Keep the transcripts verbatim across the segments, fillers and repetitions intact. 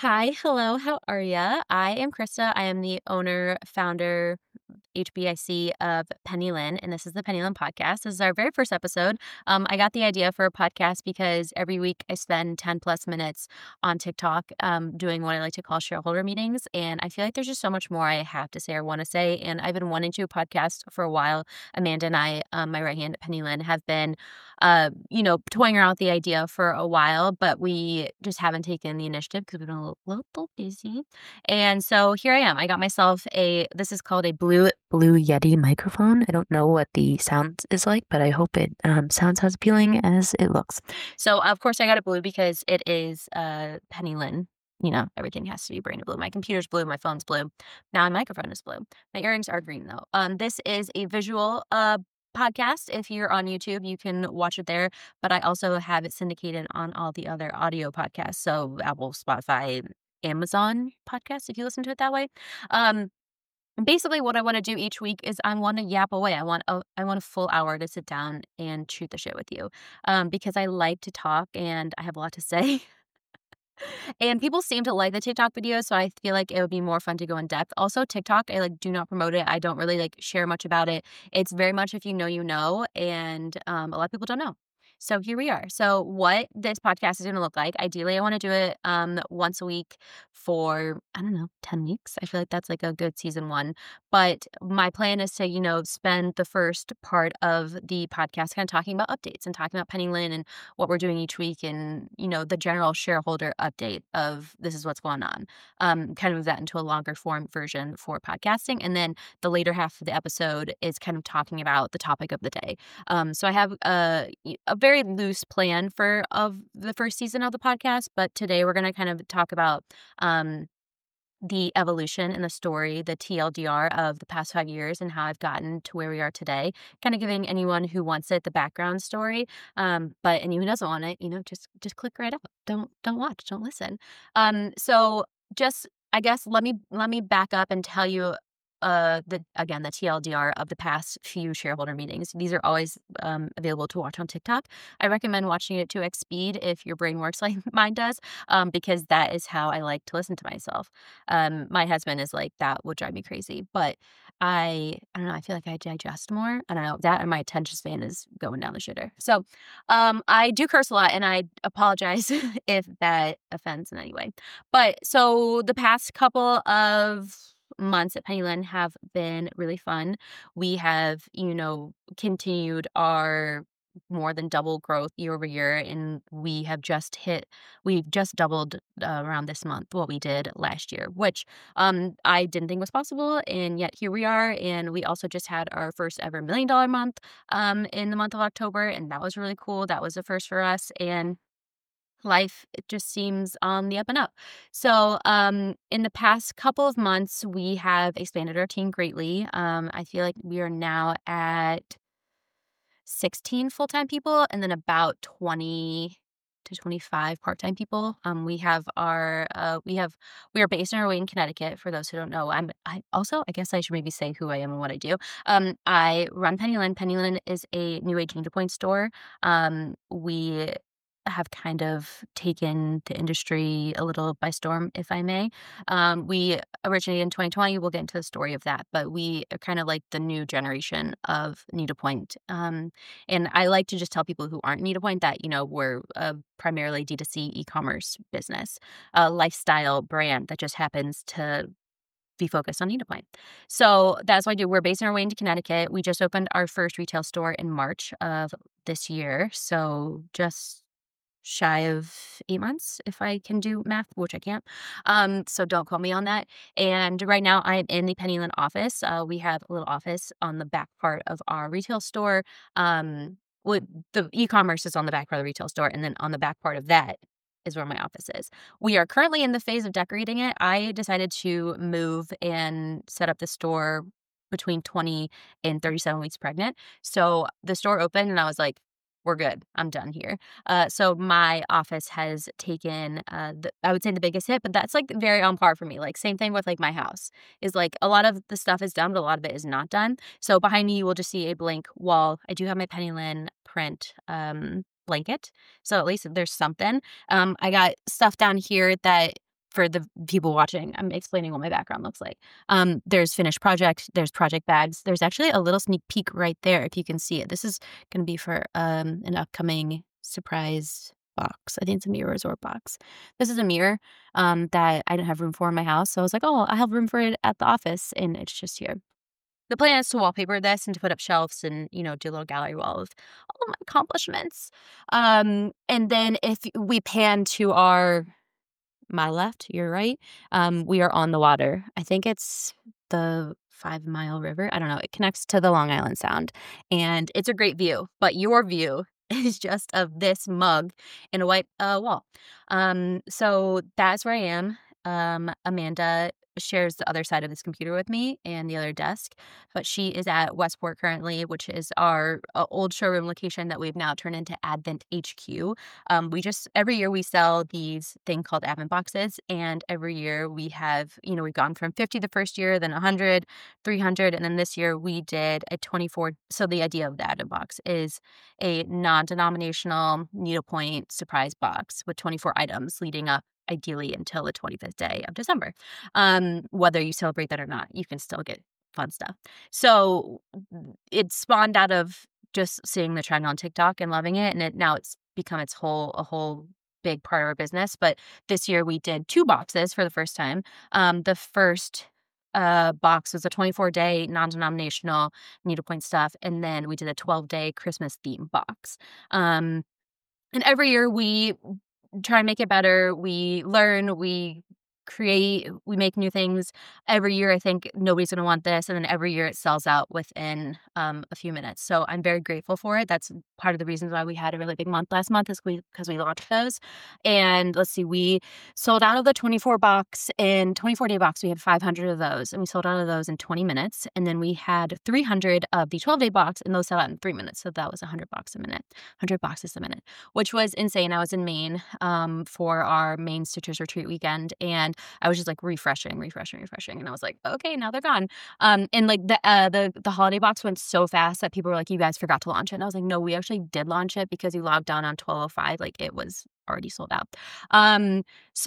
Hi, hello, how are ya? I am Krista. I am the owner, founder, H B I C of Penny Lynn, and this is the Penny Lynn podcast. This is our very first episode. Um, I got the idea for a podcast because every week I spend ten plus minutes on TikTok um, doing what I like to call shareholder meetings. And I feel like there's just so much more I have to say or want to say. And I've been wanting to do a podcast for a while. Amanda and I, um, my right hand, Penny Lynn, have been, uh, you know, toying around with the idea for a while, but we just haven't taken the initiative because we've been a little, little busy. And so here I am. I got myself a, this is called a Blue Blue Yeti microphone. I don't know what the sound is like, but I hope it um, sounds as appealing as it looks. So of course I got it blue because it is uh, Penny Lynn. You know, everything has to be branded blue. My computer's blue, my phone's blue. Now my microphone is blue. My earrings are green though. Um, this is a visual uh podcast. If you're on YouTube, you can watch it there. But I also have it syndicated on all the other audio podcasts. So Apple, Spotify, Amazon podcasts, if you listen to it that way. Um, basically what I want to do each week is I want to yap away. I want a I want a full hour to sit down and shoot the shit with you. Um, because I like to talk and I have a lot to say. And people seem to like the TikTok videos, so I feel like it would be more fun to go in depth. Also, TikTok, I like do not promote it. I don't really like share much about it. It's very much if you know, you know, and um, a lot of people don't know. So here we are. So what this podcast is going to look like, ideally, I want to do it um, once a week for, I don't know, ten weeks. I feel like that's like a good season one. But my plan is to, you know, spend the first part of the podcast kind of talking about updates and talking about Penny Lynn and what we're doing each week and, you know, the general shareholder update of this is what's going on. Um, kind of move that into a longer form version for podcasting. And then the later half of the episode is kind of talking about the topic of the day. Um, so I have a, a very loose plan for of the first season of the podcast, but today we're going to kind of talk about um, the evolution and the story, the T L D R of the past five years and how I've gotten to where we are today, kind of giving anyone who wants it the background story. Um, but anyone who doesn't want it, you know, just just click right out. Don't don't watch, don't listen. Um, so just I guess let me let me back up and tell you uh the again the T L D R of the past few shareholder meetings. These are always um, available to watch on TikTok. I recommend watching it at two x speed if your brain works like mine does, um, because that is how I like to listen to myself. Um, my husband is like, that would drive me crazy. But I, I don't know, I feel like I digest more. I don't know, that and my attention span is going down the shitter. So um, I do curse a lot and I apologize if that offends in any way. But so the past couple of months at Penny Lynn have been really fun. We have, you know, continued our more than double growth year over year, and we have just hit we've just doubled uh, around this month what we did last year, which um I didn't think was possible, and yet here we are. And we also just had our first ever million dollar month um in the month of October, and that was really cool. That was a first for us, and life it just seems on the up and up. So um in the past couple of months we have expanded our team greatly. um I feel like we are now at sixteen full-time people and then about twenty to twenty-five part-time people. Um, we have our, uh, we have, we are based in our way in Connecticut. For those who don't know, I'm, I also, I guess I should maybe say who I am and what I do. Um, I run Penny Lynn. Penny Lynn is a new age needlepoint store. Um, we have kind of taken the industry a little by storm, if I may. Um, we originated in twenty twenty. We'll get into the story of that, but we are kind of like the new generation of needlepoint. Um, and I like to just tell people who aren't needlepoint that, you know, we're a primarily D two C e-commerce business, a lifestyle brand that just happens to be focused on needlepoint. So that's what I do. We're based in our way into Connecticut. We just opened our first retail store in March of this year. So just shy of eight months, if I can do math, which I can't. Um, so don't quote me on that. And right now I'm in the Penny Lynn office. Uh, we have a little office on the back part of our retail store. Um, with the e-commerce is on the back part of the retail store, and then on the back part of that is where my office is. We are currently in the phase of decorating it. I decided to move and set up the store between twenty and thirty-seven weeks pregnant. So the store opened and I was like, we're good. I'm done here. Uh, so my office has taken, uh, the, I would say the biggest hit, but that's like very on par for me. Like same thing with like my house is like a lot of the stuff is done, but a lot of it is not done. So behind me, you will just see a blank wall. I do have my Penny Lynn print um, blanket. So at least there's something. Um, I got stuff down here that for the people watching, I'm explaining what my background looks like. Um, there's finished project, there's project bags. There's actually a little sneak peek right there if you can see it. This is going to be for um, an upcoming surprise box. I think it's a Mirror Resort box. This is a mirror um, that I didn't have room for in my house. So I was like, oh, I have room for it at the office, and it's just here. The plan is to wallpaper this and to put up shelves and, you know, do a little gallery wall of all of my accomplishments. Um, and then if we pan to our my left, your right, um, we are on the water. I think it's the Five Mile River. I don't know. It connects to the Long Island Sound, and it's a great view. But your view is just of this mug in a white uh, wall. Um, so that's where I am. Um, Amanda shares the other side of this computer with me and the other desk, but she is at Westport currently, which is our uh, old showroom location that we've now turned into Advent H Q. Um, we just every year we sell these thing called Advent boxes, and every year we have, you know, we've gone from fifty the first year, then one hundred, three hundred, and then this year we did a twenty-four. So the idea of the Advent box is a non-denominational needlepoint surprise box with twenty-four items leading up ideally until the twenty-fifth day of December. Um, whether you celebrate that or not, you can still get fun stuff. So it spawned out of just seeing the trend on TikTok and loving it, and it now it's become its whole a whole big part of our business. But this year we did two boxes for the first time. Um, the first uh, box was a twenty-four day non-denominational needlepoint stuff, and then we did a twelve day Christmas theme box. Um, and every year we try and make it better. We learn, we create, we make new things. Every year, I think nobody's going to want this. And then every year it sells out within um, a few minutes. So I'm very grateful for it. That's part of the reasons why we had a really big month last month is we because we launched those. And let's see, we sold out of the twenty-four box. In twenty-four day box, we had five hundred of those. And we sold out of those in twenty minutes. And then we had three hundred of the twelve day box, and those sold out in three minutes. So that was one hundred bucks a minute, one hundred boxes a minute, which was insane. I was in Maine um, for our Maine Stitchers Retreat weekend. And I was just like refreshing, refreshing, refreshing. And I was like, okay, now they're gone. Um, and like the, uh, the, the holiday box went so fast that people were like, you guys forgot to launch it. And I was like, no, we actually did launch it because you logged on on twelve oh five. Like it was already sold out. Um,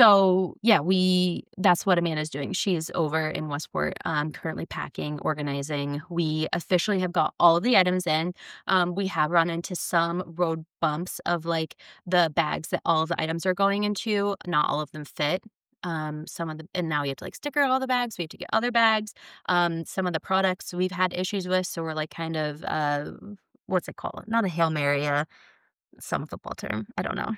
so yeah, we, that's what Amanda's doing. She's over in Westport, um, currently packing, organizing. We officially have got all of the items in. Um, we have run into some road bumps of like the bags that all of the items are going into. Not all of them fit. Um, some of the, and now we have to like sticker all the bags. We have to get other bags. Um, some of the products we've had issues with. So we're like kind of, uh, what's it called? Not a Hail Mary, uh, some football term. I don't know.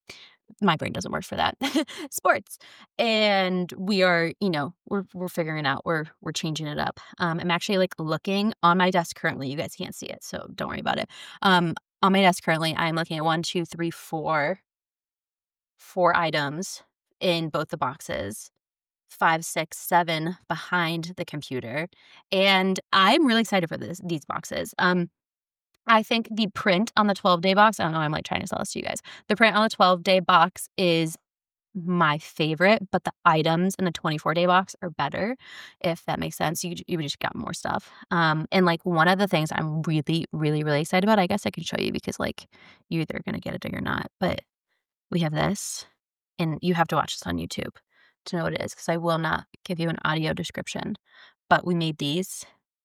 My brain doesn't work for that. Sports. And we are, you know, we're we're figuring it out. We're we're changing it up. Um, I'm actually like looking on my desk currently. You guys can't see it, so don't worry about it. Um, on my desk currently, I'm looking at one, two, three, four, four items in both the boxes. Five, six, seven behind the computer. And I'm really excited for this these boxes. Um, I think the print on the twelve day box, I don't know, I'm like trying to sell this to you guys. The print on the twelve day box is my favorite, but the items in the twenty-four day box are better, if that makes sense. You you just got more stuff. Um, and like one of the things I'm really, really, really excited about, I guess I can show you because like you're either gonna get it or you're not. But we have this, and you have to watch this on YouTube to know what it is because I will not give you an audio description. But we made these.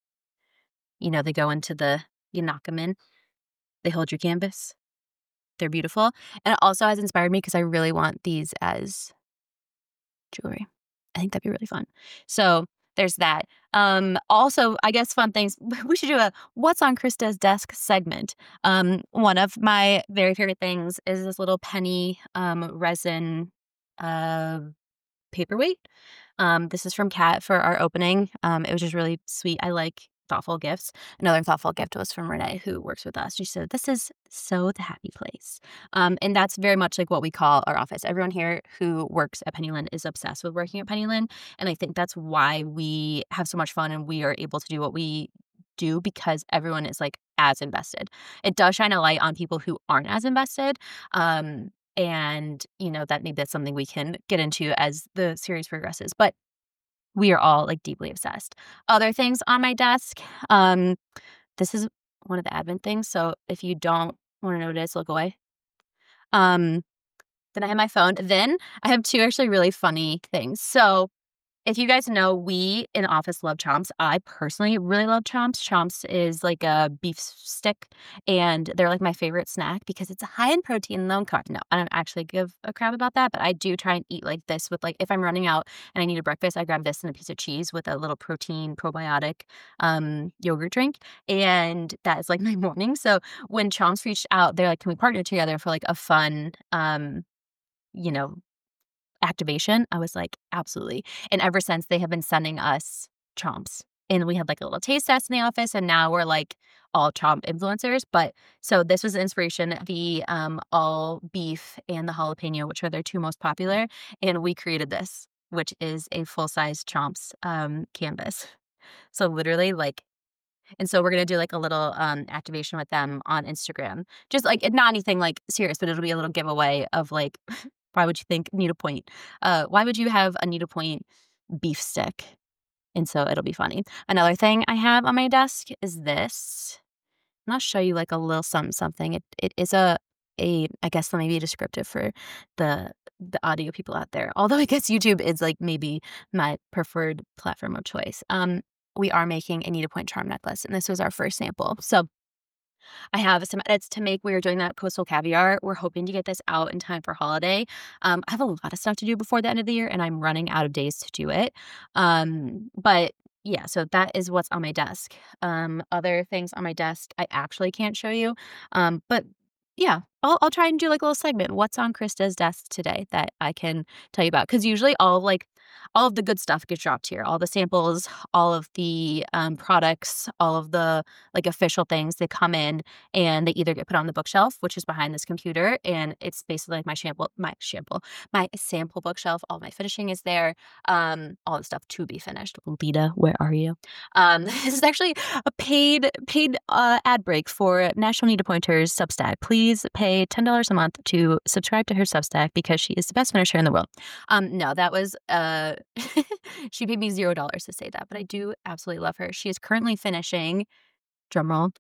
You know, they go into the, you knock them in. They hold your canvas. They're beautiful. And it also has inspired me because I really want these as jewelry. I think that'd be really fun. So there's that. Um, also, I guess fun things. We should do a What's on Krista's Desk segment. Um, one of my very favorite things is this little penny um, resin uh, paperweight. Um, this is from Kat for our opening. Um, it was just really sweet. I like thoughtful gifts. Another thoughtful gift was from Renee, who works with us. She said, this is so the happy place. Um, and that's very much like what we call our office. Everyone here who works at Penny Lane is obsessed with working at Penny Lane. And I think that's why we have so much fun and we are able to do what we do because everyone is like as invested. It does shine a light on people who aren't as invested. Um, and, you know, that maybe that's something we can get into as the series progresses. But we are all like deeply obsessed. Other things on my desk. Um, this is one of the Advent things. So if you don't want to know what it is, look away. Um, Then I have my phone. Then I have two actually really funny things. So if you guys know, we in the office love Chomps. I personally really love Chomps. Chomps is like a beef stick, and they're like my favorite snack because it's high in protein and low in carb. No, I don't actually give a crap about that, but I do try and eat like this with like, if I'm running out and I need a breakfast, I grab this and a piece of cheese with a little protein probiotic um, yogurt drink, and that is like my morning. So when Chomps reached out, they're like, can we partner together for like a fun, um, you know, activation? I was like, absolutely. And ever since, they have been sending us Chomps. And we had like a little taste test in the office, and now we're like all Chomp influencers. But so this was the inspiration, the um, all beef and the jalapeno, which are their two most popular. And we created this, which is a full size Chomps um, canvas. So literally like, and so we're going to do like a little um, activation with them on Instagram. Just like, not anything like serious, but it'll be a little giveaway of like, why would you think needlepoint? Uh, why would you have a needlepoint beef stick? And so it'll be funny. Another thing I have on my desk is this. And I'll show you like a little something something. It it is a a I guess maybe a descriptive for the the audio people out there. Although I guess YouTube is like maybe my preferred platform of choice. Um, we are making a needlepoint charm necklace, and this was our first sample. So I have some edits to make. We are doing that coastal caviar. We're hoping to get this out in time for holiday. Um, I have a lot of stuff to do before the end of the year, and I'm running out of days to do it. Um, but yeah, so that is what's on my desk. Um, other things on my desk I actually can't show you. Um, but yeah, I'll I'll try and do like a little segment. What's on Krista's desk today that I can tell you about? Because usually all like all of the good stuff gets dropped here. All the samples, all of the um, products, all of the like official things, they come in and they either get put on the bookshelf, which is behind this computer, and it's basically like my shampoo, my shampoo, my sample bookshelf. All my finishing is there. Um, all the stuff to be finished. Lita, where are you? Um, this is actually a paid paid uh, ad break for National Needlepointers Substack. Please pay ten dollars a month to subscribe to her Substack because she is the best finisher in the world. Um, no, that was uh, she paid me zero dollars to say that, but I do absolutely love her. She is currently finishing, drumroll,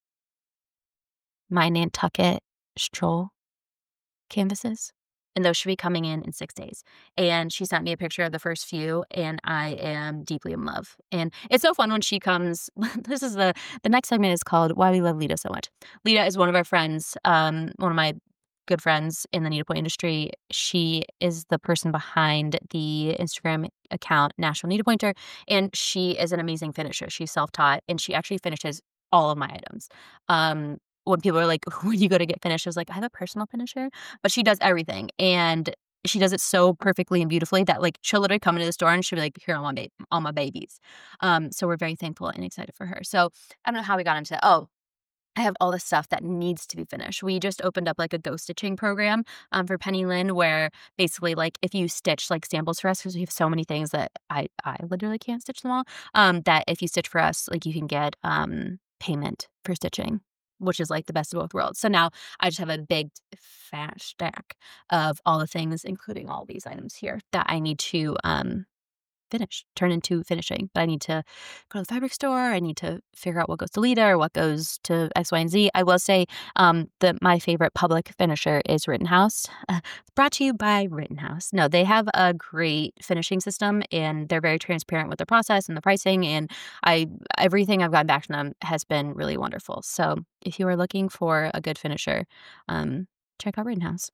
my Nantucket stroll canvases. And those should be coming in in six days. And she sent me a picture of the first few, and I am deeply in love. And it's so fun when she comes. This is the, the next segment is called Why We Love Lita So Much. Lita is one of our friends, um, one of my good friends in the needlepoint industry. She is the person behind the Instagram account National Needlepointer, and she is an amazing finisher. She's self-taught, and she actually finishes all of my items. Um, when people are like, where do you go to get finished? I was like, I have a personal finisher, but she does everything. And she does it so perfectly and beautifully that like she'll literally come into the store and she'll be like, here are all my, ba- all my babies. Um, so we're very thankful and excited for her. So I don't know how we got into that. Oh, I have all the stuff that needs to be finished. We just opened up like a ghost stitching program um, for Penny Lynn, where basically like if you stitch like samples for us, because we have so many things that I, I literally can't stitch them all, um, that if you stitch for us, like you can get um, payment for stitching, which is like the best of both worlds. So now I just have a big fat stack of all the things, including all these items here that I need to um, finish, turn into finishing. But I need to go to the fabric store. I need to figure out what goes to Lita or what goes to X, Y, and Z. I will say um, that my favorite public finisher is Rittenhouse. Uh, brought to you by Rittenhouse. No, they have a great finishing system, and they're very transparent with the process and the pricing. And I everything I've gotten back from them has been really wonderful. So if you are looking for a good finisher, um, check out Rittenhouse.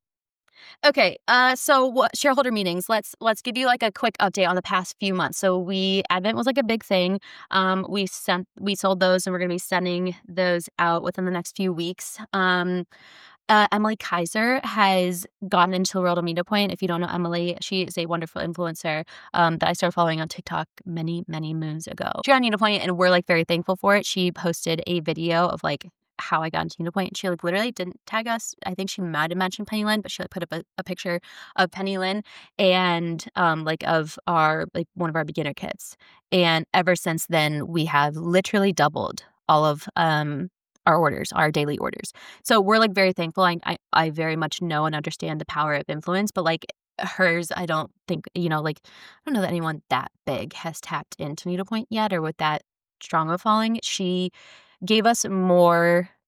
Okay, uh, so what shareholder meetings? Let's let's give you like a quick update on the past few months. So we Advent was like a big thing. Um, we sent we sold those, and we're gonna be sending those out within the next few weeks. Um, uh, Emily Kaiser has gotten into the world of needlepoint. If you don't know Emily, she is a wonderful influencer um, that I started following on TikTok many many moons ago. She got needlepoint, and we're like very thankful for it. She posted a video of like how I got into needlepoint. She like literally didn't tag us. I think she might have mentioned Penny Lynn, but she like put up a, a picture of Penny Lynn and um like of our like one of our beginner kits. And ever since then, we have literally doubled all of um our orders, our daily orders. So we're like very thankful. I I, I very much know and understand the power of influence, but like hers, I don't think, you know, like I don't know that anyone that big has tapped into needlepoint yet or with that strong of a following. She gave us more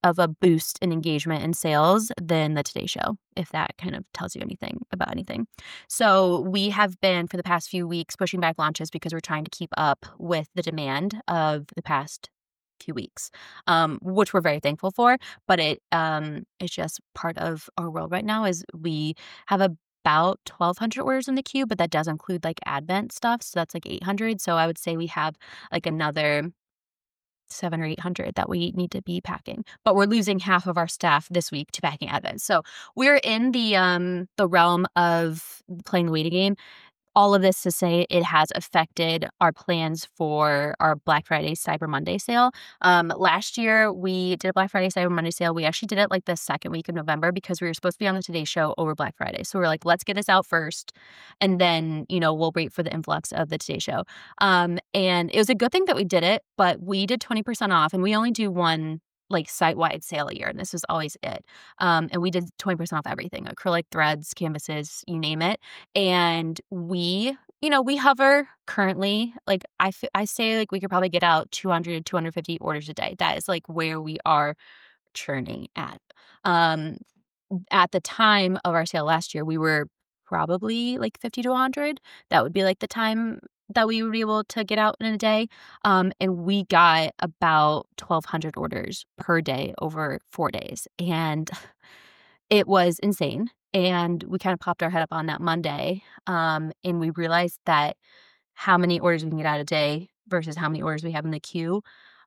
of a boost in engagement and sales than the Today Show, if that kind of tells you anything about anything. So we have been, for the past few weeks, pushing back launches because we're trying to keep up with the demand of the past few weeks, um, which we're very thankful for. But it um, it's just part of our world right now is we have about twelve hundred orders in the queue, but that does include like Advent stuff. So that's like eight hundred. So I would say we have like another seven or eight hundred that we need to be packing. But we're losing half of our staff this week to packing Advent. So we're in the um the realm of playing the waiting game. All of this to say it has affected our plans for our Black Friday, Cyber Monday sale. Um, last year, we did a Black Friday, Cyber Monday sale. We actually did it like the second week of November because we were supposed to be on the Today Show over Black Friday. So we are like, let's get this out first, and then, you know, we'll wait for the influx of the Today Show. Um, and it was a good thing that we did it, but we did twenty percent off, and we only do one like site-wide sale a year, and this was always it. Um, and we did twenty percent off everything, acrylic threads, canvases, you name it. And we, you know, we hover currently, like I, f- I say like we could probably get out two hundred, two hundred fifty orders a day. That is like where we are churning at. Um, at the time of our sale last year, we were probably like fifty to one hundred. That would be like the time that we would be able to get out in a day. Um, and we got about twelve hundred orders per day over four days. And it was insane. And we kind of popped our head up on that Monday. Um, and we realized that how many orders we can get out a day versus how many orders we have in the queue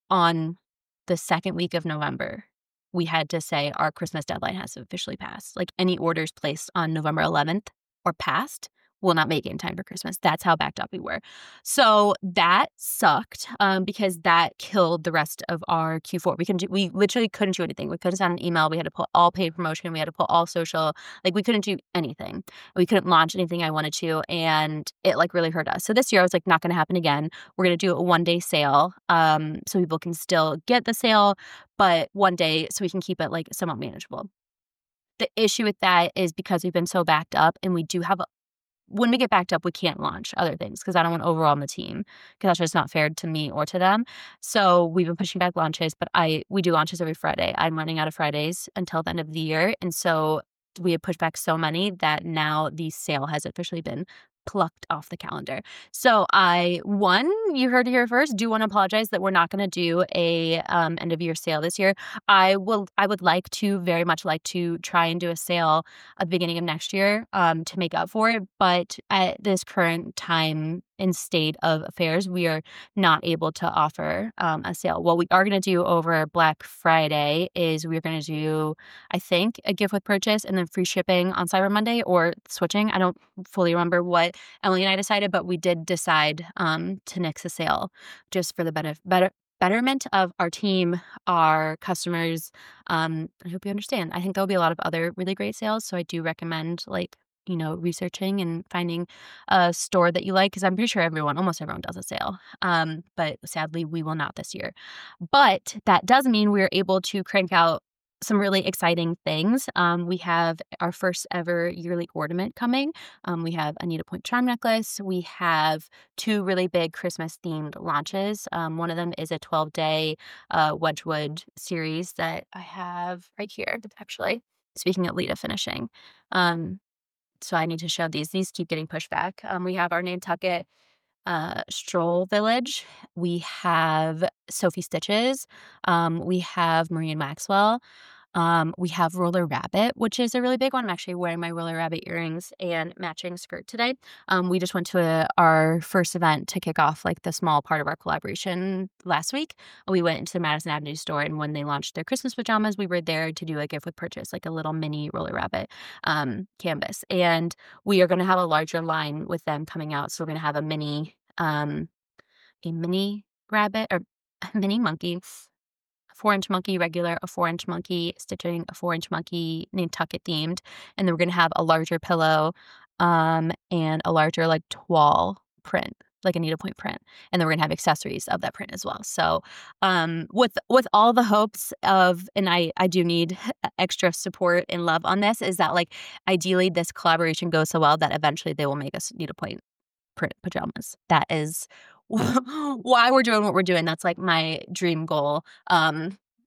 on the second week of November. We had to say our Christmas deadline has officially passed. Like any orders placed on November eleventh or past will not make it in time for Christmas. That's how backed up we were. So that sucked um, because that killed the rest of our Q four. We couldn't do, we literally couldn't do anything. We couldn't send an email. We had to put all paid promotion. We had to put all social. Like we couldn't do anything. We couldn't launch anything I wanted to, and it like really hurt us. So this year I was like, not going to happen again. We're going to do a one day sale um, so people can still get the sale, but one day so we can keep it like somewhat manageable. The issue with that is because we've been so backed up, and we do have a when we get backed up, we can't launch other things because I don't want to overwhelm the team because that's just not fair to me or to them. So we've been pushing back launches, but I we do launches every Friday. I'm running out of Fridays until the end of the year. And so we have pushed back so many that now the sale has officially been plucked off the calendar. So I, one, you heard it here first, do want to apologize that we're not going to do a um, end of year sale this year. I will, I would like to, very much like to try and do a sale at the beginning of next year um, to make up for it. But at this current time and state of affairs, we are not able to offer um, a sale. What we are going to do over Black Friday is we're going to do, I think, a gift with purchase and then free shipping on Cyber Monday or switching. I don't fully remember what Emily and I decided, but we did decide um, to nix a sale just for the better, better betterment of our team, our customers. Um, I hope you understand. I think there'll be a lot of other really great sales, so I do recommend like you know, researching and finding a store that you like, because I'm pretty sure everyone, almost everyone does a sale. Um, but sadly, we will not this year. But that does mean we're able to crank out some really exciting things. Um, we have our first ever yearly ornament coming. Um, we have a needlepoint charm necklace. We have two really big Christmas themed launches. Um, one of them is a twelve day uh, Wedgwood series that I have right here, actually. Speaking of Lita finishing. Um, So I need to show these. These keep getting pushed back. Um, we have our Nantucket uh, Stroll Village. We have Sophie Stitches. Um, we have Marie and Maxwell. Um, we have Roller Rabbit, which is a really big one. I'm actually wearing my Roller Rabbit earrings and matching skirt today. Um, we just went to a, our first event to kick off like the small part of our collaboration last week. We went into the Madison Avenue store, and when they launched their Christmas pajamas, we were there to do a gift with purchase, like a little mini Roller Rabbit um, canvas. And we are going to have a larger line with them coming out. So we're going to have a mini, um, a mini rabbit or a mini monkey, four-inch monkey regular, a four-inch monkey stitching, a four-inch monkey Nantucket themed, and then we're going to have a larger pillow um, and a larger like toile print, like a needlepoint print, and then we're going to have accessories of that print as well. So um, with with all the hopes of, and I, I do need extra support and love on this, is that like ideally this collaboration goes so well that eventually they will make us needlepoint print pajamas. That is why we're doing what we're doing. That's like my dream goal. Um,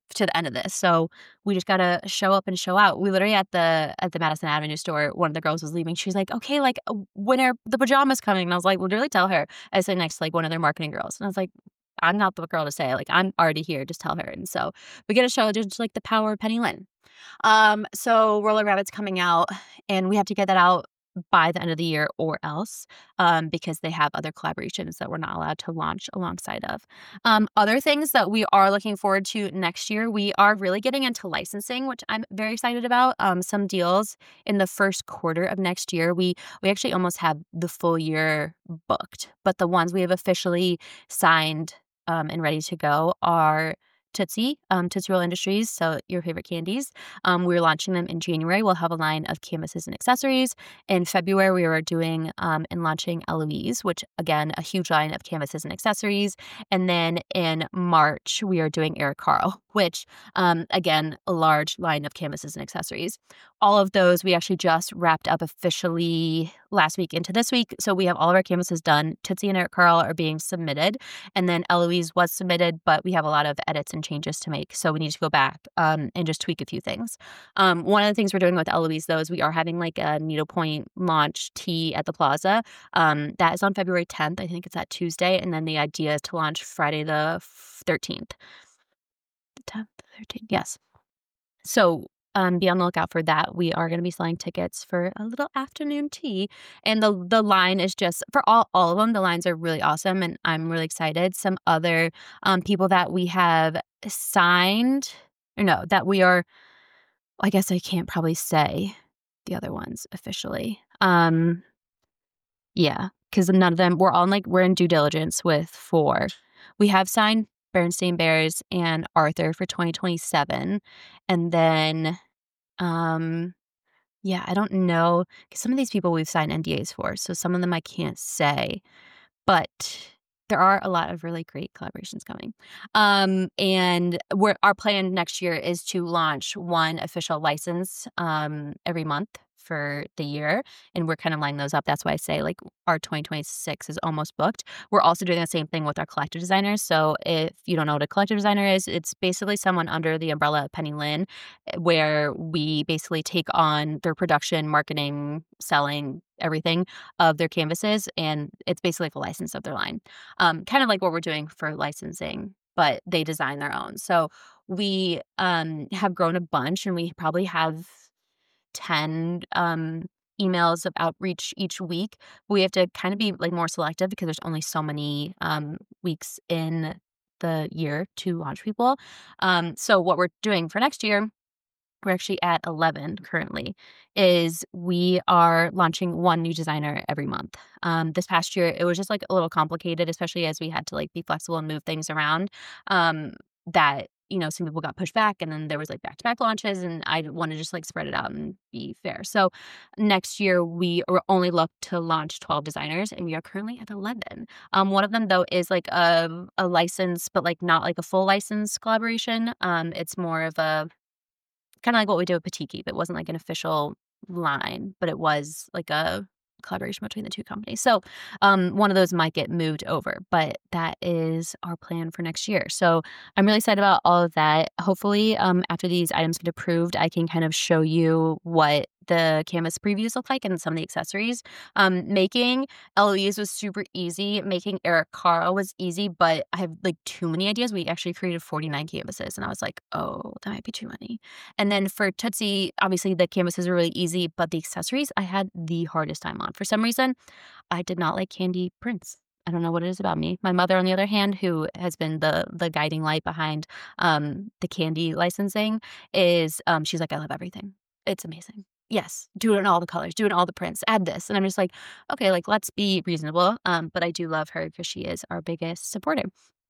to the end of this. So we just gotta show up and show out. We literally at the at the Madison Avenue store, one of the girls was leaving. She's like, "Okay, like uh, when are the pajamas coming?" And I was like, "Literally tell her." I said next to like one of their marketing girls, and I was like, "I'm not the girl to say. Like I'm already here. Just tell her." And so we get to show just like the power of Penny Lynn. Um, so Roller Rabbit's coming out, and we have to get that out by the end of the year or else, um, because they have other collaborations that we're not allowed to launch alongside of. Um, other things that we are looking forward to next year, we are really getting into licensing, which I'm very excited about. Um, some deals in the first quarter of next year. We we actually almost have the full year booked, but the ones we have officially signed um, and ready to go are Tootsie, um, Tootsie Roll Industries, so your favorite candies. Um, we're launching them in January. We'll have a line of canvases and accessories. In February, we are doing um, and launching Eloise, which, again, a huge line of canvases and accessories. And then in March, we are doing Eric Carle, which, um, again, a large line of canvases and accessories. All of those we actually just wrapped up officially last week into this week. So we have all of our canvases done. Tootsie and Eric Carle are being submitted. And then Eloise was submitted, but we have a lot of edits and changes to make. So we need to go back um, and just tweak a few things. Um, one of the things we're doing with Eloise, though, is we are having like a needlepoint launch tea at the Plaza. Um, that is on February tenth. I think it's that Tuesday. And then the idea is to launch Friday the thirteenth. tenth, thirteenth, yes. So um, be on the lookout for that. We are going to be selling tickets for a little afternoon tea. And the the line is just, for all, all of them, the lines are really awesome. And I'm really excited. Some other um, people that we have signed, or no, that we are, I guess I can't probably say the other ones officially. Um, yeah, because none of them, we're all in like, we're in due diligence with four. We have signed Bernstein Bears and Arthur for twenty twenty-seven. And then, um, yeah, I don't know, because some of these people we've signed N D As for, so some of them I can't say. But there are a lot of really great collaborations coming. Um, and we're, our plan next year is to launch one official license um, every month for the year. And we're kind of lining those up. That's why I say like our twenty twenty-six is almost booked. We're also doing the same thing with our collective designers. So if you don't know what a collective designer is, it's basically someone under the umbrella of Penny Lynn, where we basically take on their production, marketing, selling, everything of their canvases, and it's basically like a license of their line. Um, kind of like what we're doing for licensing, but they design their own. So we um, have grown a bunch, and we probably have ten um, emails of outreach each week. We have to kind of be like more selective because there's only so many um, weeks in the year to launch people. Um, so what we're doing for next year, we're actually at eleven currently, is we are launching one new designer every month. Um, this past year, it was just like a little complicated, especially as we had to like be flexible and move things around. Um, that, you know, some people got pushed back, and then there was like back-to-back launches, and I want to just like spread it out and be fair. So next year, we are only look to launch twelve designers, and we are currently at eleven. Um, one of them, though, is like a, a license, but like not like a full license collaboration. Um, it's more of a kind of like what we did with Petit Keep. It wasn't like an official line, but it was like a collaboration between the two companies. So um, one of those might get moved over, but that is our plan for next year. So I'm really excited about all of that. Hopefully, um, after these items get approved, I can kind of show you what the canvas previews look like and some of the accessories. Um, making Eloise was super easy. Making Eric Carle was easy, but I have like too many ideas. We actually created forty-nine canvases, and I was like, oh, that might be too many. And then for Tootsie, obviously the canvases are really easy, but the accessories I had the hardest time on. For some reason, I did not like candy prints. I don't know what it is about me. My mother, on the other hand, who has been the the guiding light behind um, the candy licensing, is um, she's like, I love everything. It's amazing. Yes, do it in all the colors, do it in all the prints, add this. And I'm just like, okay, like let's be reasonable. Um, but I do love her because she is our biggest supporter.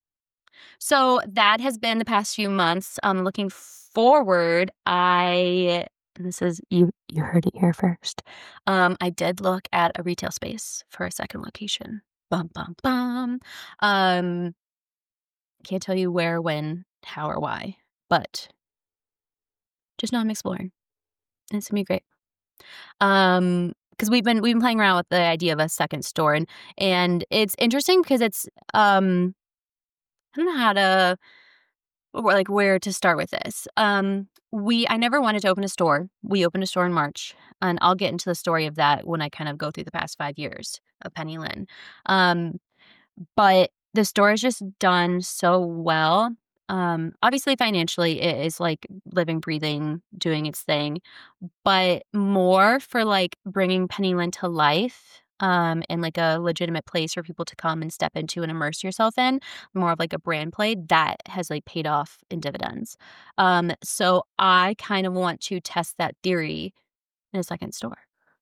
So that has been the past few months. Um, looking forward, I and this is you you heard it here first. Um, I did look at a retail space for a second location. Bum bum bum. Um, can't tell you where, when, how, or why, but just know I'm exploring. And it's gonna be great. Um, because we've been we've been playing around with the idea of a second store, and and it's interesting because it's um I don't know how to or like where to start with this. Um, we I never wanted to open a store. We opened a store in March, and I'll get into the story of that when I kind of go through the past five years of Penny Lynn. Um, but the store has just done so well. Um, obviously, financially, it is like living, breathing, doing its thing, but more for like bringing Penny Lynn to life, um, and like a legitimate place for people to come and step into and immerse yourself in, more of like a brand play that has like paid off in dividends. Um, so I kind of want to test that theory in a second store.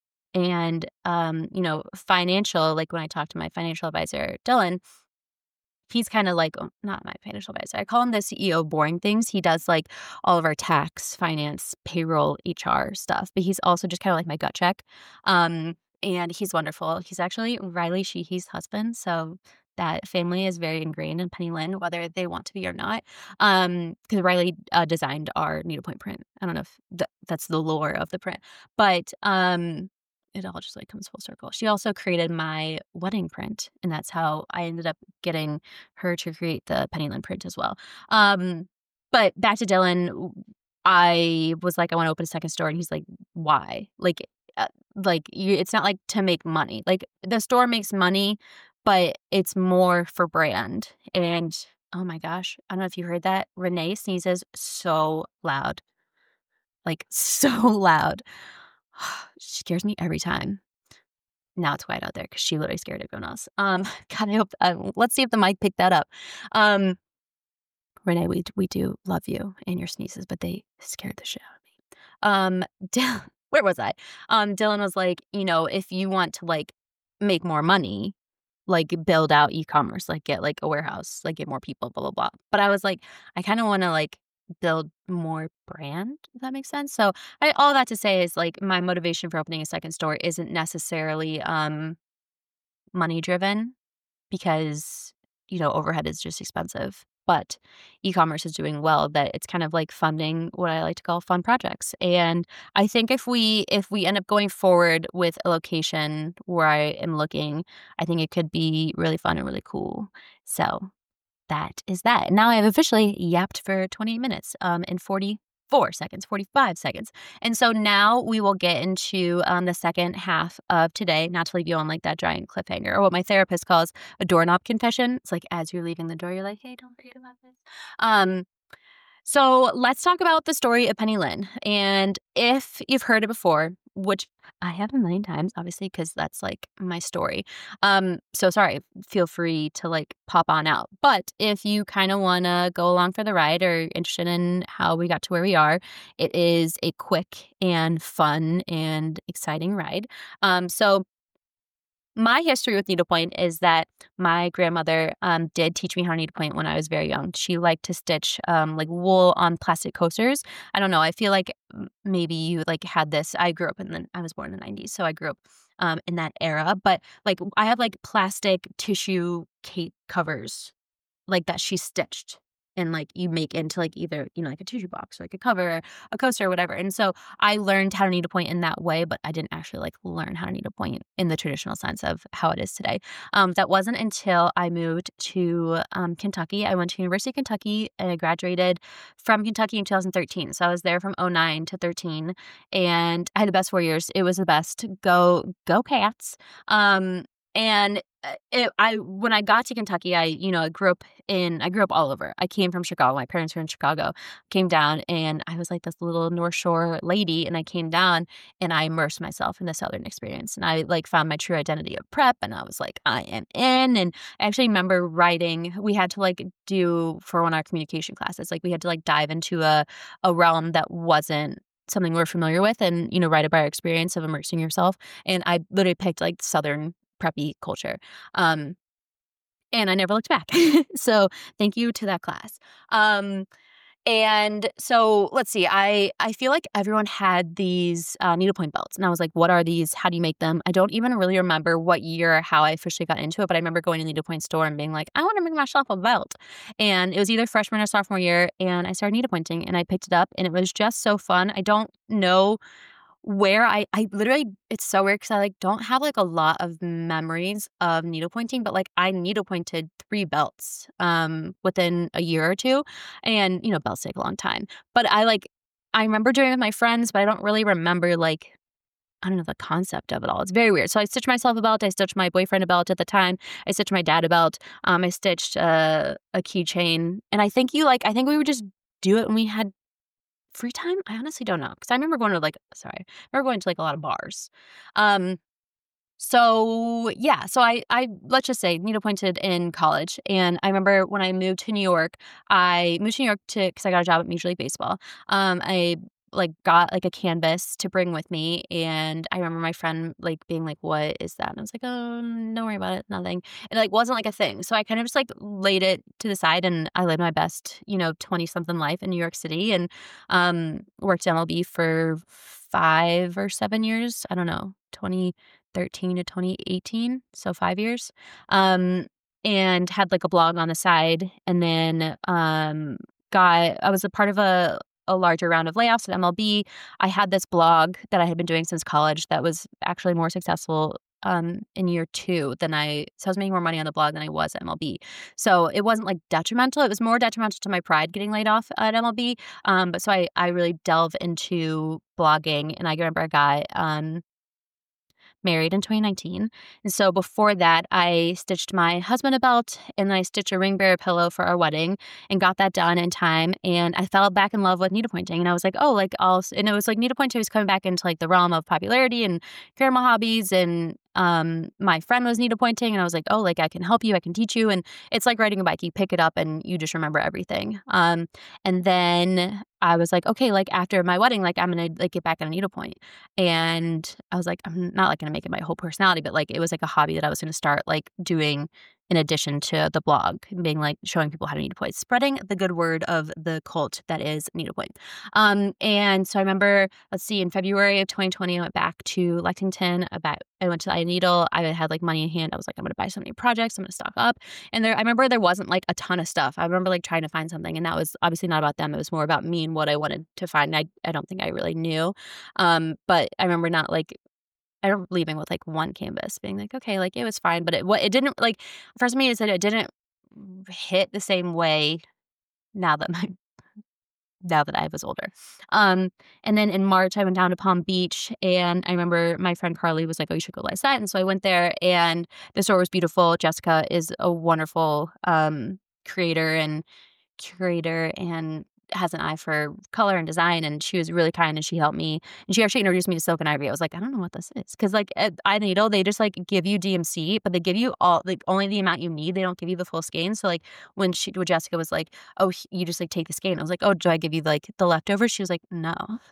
And um, you know, financial, like when I talked to my financial advisor, Dylan, he's kinda like oh, not my financial advisor. I call him the C E O of boring things. He does, like, all of our tax, finance, payroll, H R stuff, but he's also just kinda like my gut check. Um, and he's wonderful. He's actually Riley Sheehy's husband, so that family is very ingrained in Penny Lynn, whether they want to be or not. Um, because Riley, uh, designed our needlepoint print. I don't know if th that's the lore of the print, but, um, it all just, like, comes full circle. She also created my wedding print, and that's how I ended up getting her to create the Penny Lynn print as well. Um, but back to Dylan, w I was like, "I wanna open a second store," and he's like, "Why?" Like, uh, like, you it's not, like, to make money. Like, the store makes money, but it's more for brand, and, oh my gosh, I don't know if you heard that. Renee sneezes so loud, like, so loud. She scares me every time. Now it's quiet out there because she literally scared everyone else. Um, God, I hope uh, let's see if the mic picked that up. Um, Renee, we d we do love you and your sneezes, but they scared the shit out of me. Um, Dylan where was I? Um, Dylan was like, you know, "If you want to, like, make more money, like, build out e-commerce, like, get, like, a warehouse, like, get more people, blah, blah, blah." But I was like, "I kinda wanna, like, build more brand," if that makes sense? So, I all that to say is, like, my motivation for opening a second store isn't necessarily, um, money driven because, you know, overhead is just expensive. But e-commerce is doing well that it's kind of like funding what I like to call fun projects. And I think if we if we end up going forward with a location where I am looking, I think it could be really fun and really cool. So that is that. Now I have officially yapped for twenty minutes, um, and forty-four seconds, forty-five seconds. And so now we will get into um, the second half of today, not to leave you on like that giant cliffhanger, or what my therapist calls a doorknob confession. It's like as you're leaving the door, you're like, hey, don't forget about this. Um, so let's talk about the story of Penny Lynn. And if you've heard it before, which I have a million times, obviously, because that's like my story. Um, so sorry, feel free to like pop on out. But if you kind of want to go along for the ride or interested in how we got to where we are, it is a quick and fun and exciting ride. Um, so my history with needlepoint is that my grandmother um, did teach me how to needlepoint when I was very young. She liked to stitch um, like wool on plastic coasters. I don't know. I feel like m- maybe you like had this. I grew up in the. I was born in the nineties, so I grew up um, in that era. But like I have like plastic tissue cape covers like that she stitched and like you make into like either, you know, like a tissue box or like a cover, a coaster or whatever. And so I learned how to needlepoint in that way, but I didn't actually like learn how to needlepoint in the traditional sense of how it is today. Um, that wasn't until I moved to um, Kentucky. I went to University of Kentucky and I graduated from Kentucky in two thousand thirteen. So I was there from oh nine to thirteen and I had the best four years. It was the best. Go, go Cats. Um, and uh, it, I when I got to Kentucky, I you know I grew up in I grew up all over. I came from Chicago. My parents were in Chicago. Came down, and I was like this little North Shore lady. And I came down, and I immersed myself in the Southern experience. And I like found my true identity of prep. And I was like, I am in. And I actually remember writing. We had to like do for one of our communication classes. Like we had to like dive into a a realm that wasn't something we're familiar with, and you know write about our experience of immersing yourself. And I literally picked like Southern preppy culture. Um, and I never looked back. So thank you to that class. Um, and so let's see, I, I feel like everyone had these uh, needlepoint belts. And I was like, what are these? How do you make them? I don't even really remember what year or how I officially got into it, but I remember going to the needlepoint store and being like, I want to make myself a belt. And it was either freshman or sophomore year. And I started needlepointing and I picked it up and it was just so fun. I don't know where I I literally it's so weird because I, like, don't have, like, a lot of memories of needle pointing, but, like, I needle pointed three belts, um, within a year or two, and, you know, belts take a long time. But I, like I remember doing it with my friends, but I don't really remember, like, I don't know, the concept of it all. It's very weird. So I stitched myself a belt, I stitched my boyfriend a belt at the time, I stitched my dad a belt, um, I stitched, uh, a keychain, and I think you, like I think we would just do it when we had free time? I honestly don't know, because I remember going to, like sorry, I remember going to, like, a lot of bars. Um, so, yeah, so I I let's just say needlepointed in college, and I remember when I moved to New York, I moved to New York to because I got a job at Major League Baseball. Um, I, like, got, like, a canvas to bring with me, and I remember my friend, like, being like, "What is that?" And I was like, "Oh, don't worry about it, nothing." It, like, wasn't, like, a thing, so I kind of just, like, laid it to the side, and I lived my best, you know, twenty-something life in New York City and, um, worked M L B for five or seven years, I don't know, twenty thirteen to twenty eighteen, so five years, um, and had, like, a blog on the side, and then, um, got I was a part of a a larger round of layoffs at M L B. I had this blog that I had been doing since college that was actually more successful, um, in year two than I so I was making more money on the blog than I was at M L B. So it wasn't, like, detrimental, it was more detrimental to my pride getting laid off at M L B, um, but so I I really delve into blogging, and I remember I got, um married in twenty nineteen. And so before that, I stitched my husband a belt and then I stitched a ring bearer pillow for our wedding and got that done in time. And I fell back in love with needlepointing. And I was like, oh, like I'll, and it was like needlepointing was coming back into like the realm of popularity and grandma hobbies. And um, my friend was needlepointing and I was like, oh, like I can help you, I can teach you. And it's like riding a bike. You pick it up and you just remember everything. Um, and then I was like, okay, like after my wedding, like I'm gonna like get back on a needlepoint. And I was like, I'm not like gonna make it my whole personality, but like it was like a hobby that I was gonna start like doing in addition to the blog, being like showing people how to needlepoint, spreading the good word of the cult that is needlepoint. Um, and so I remember, let's see, in February of twenty twenty, I went back to Lexington. About I went to I Needle. I had like money in hand. I was like, I'm gonna buy so many projects. I'm gonna stock up. And there, I remember there wasn't like a ton of stuff. I remember like trying to find something, and that was obviously not about them. It was more about me and what I wanted to find. I I don't think I really knew, um, but I remember not like I remember leaving with, like, one canvas, being like, "Okay," like, it was fine, but it what it didn't like, first me is that it didn't hit the same way now that my now that I was older. Um, and then in March, I went down to Palm Beach, and I remember my friend Carly was like, "Oh, you should go last night," and so I went there, and the store was beautiful. Jessica is a wonderful, um, creator and curator and has an eye for color and design, and she was really kind and she helped me, and she actually introduced me to Silk and Ivy. I was like, I don't know what this is, because like at iNeedle they just like give you D M C, but they give you all like only the amount you need. They don't give you the full skein. So like when she when Jessica was like, oh, you just like take the skein, I was like, oh, do I give you like the leftovers? She was like, no.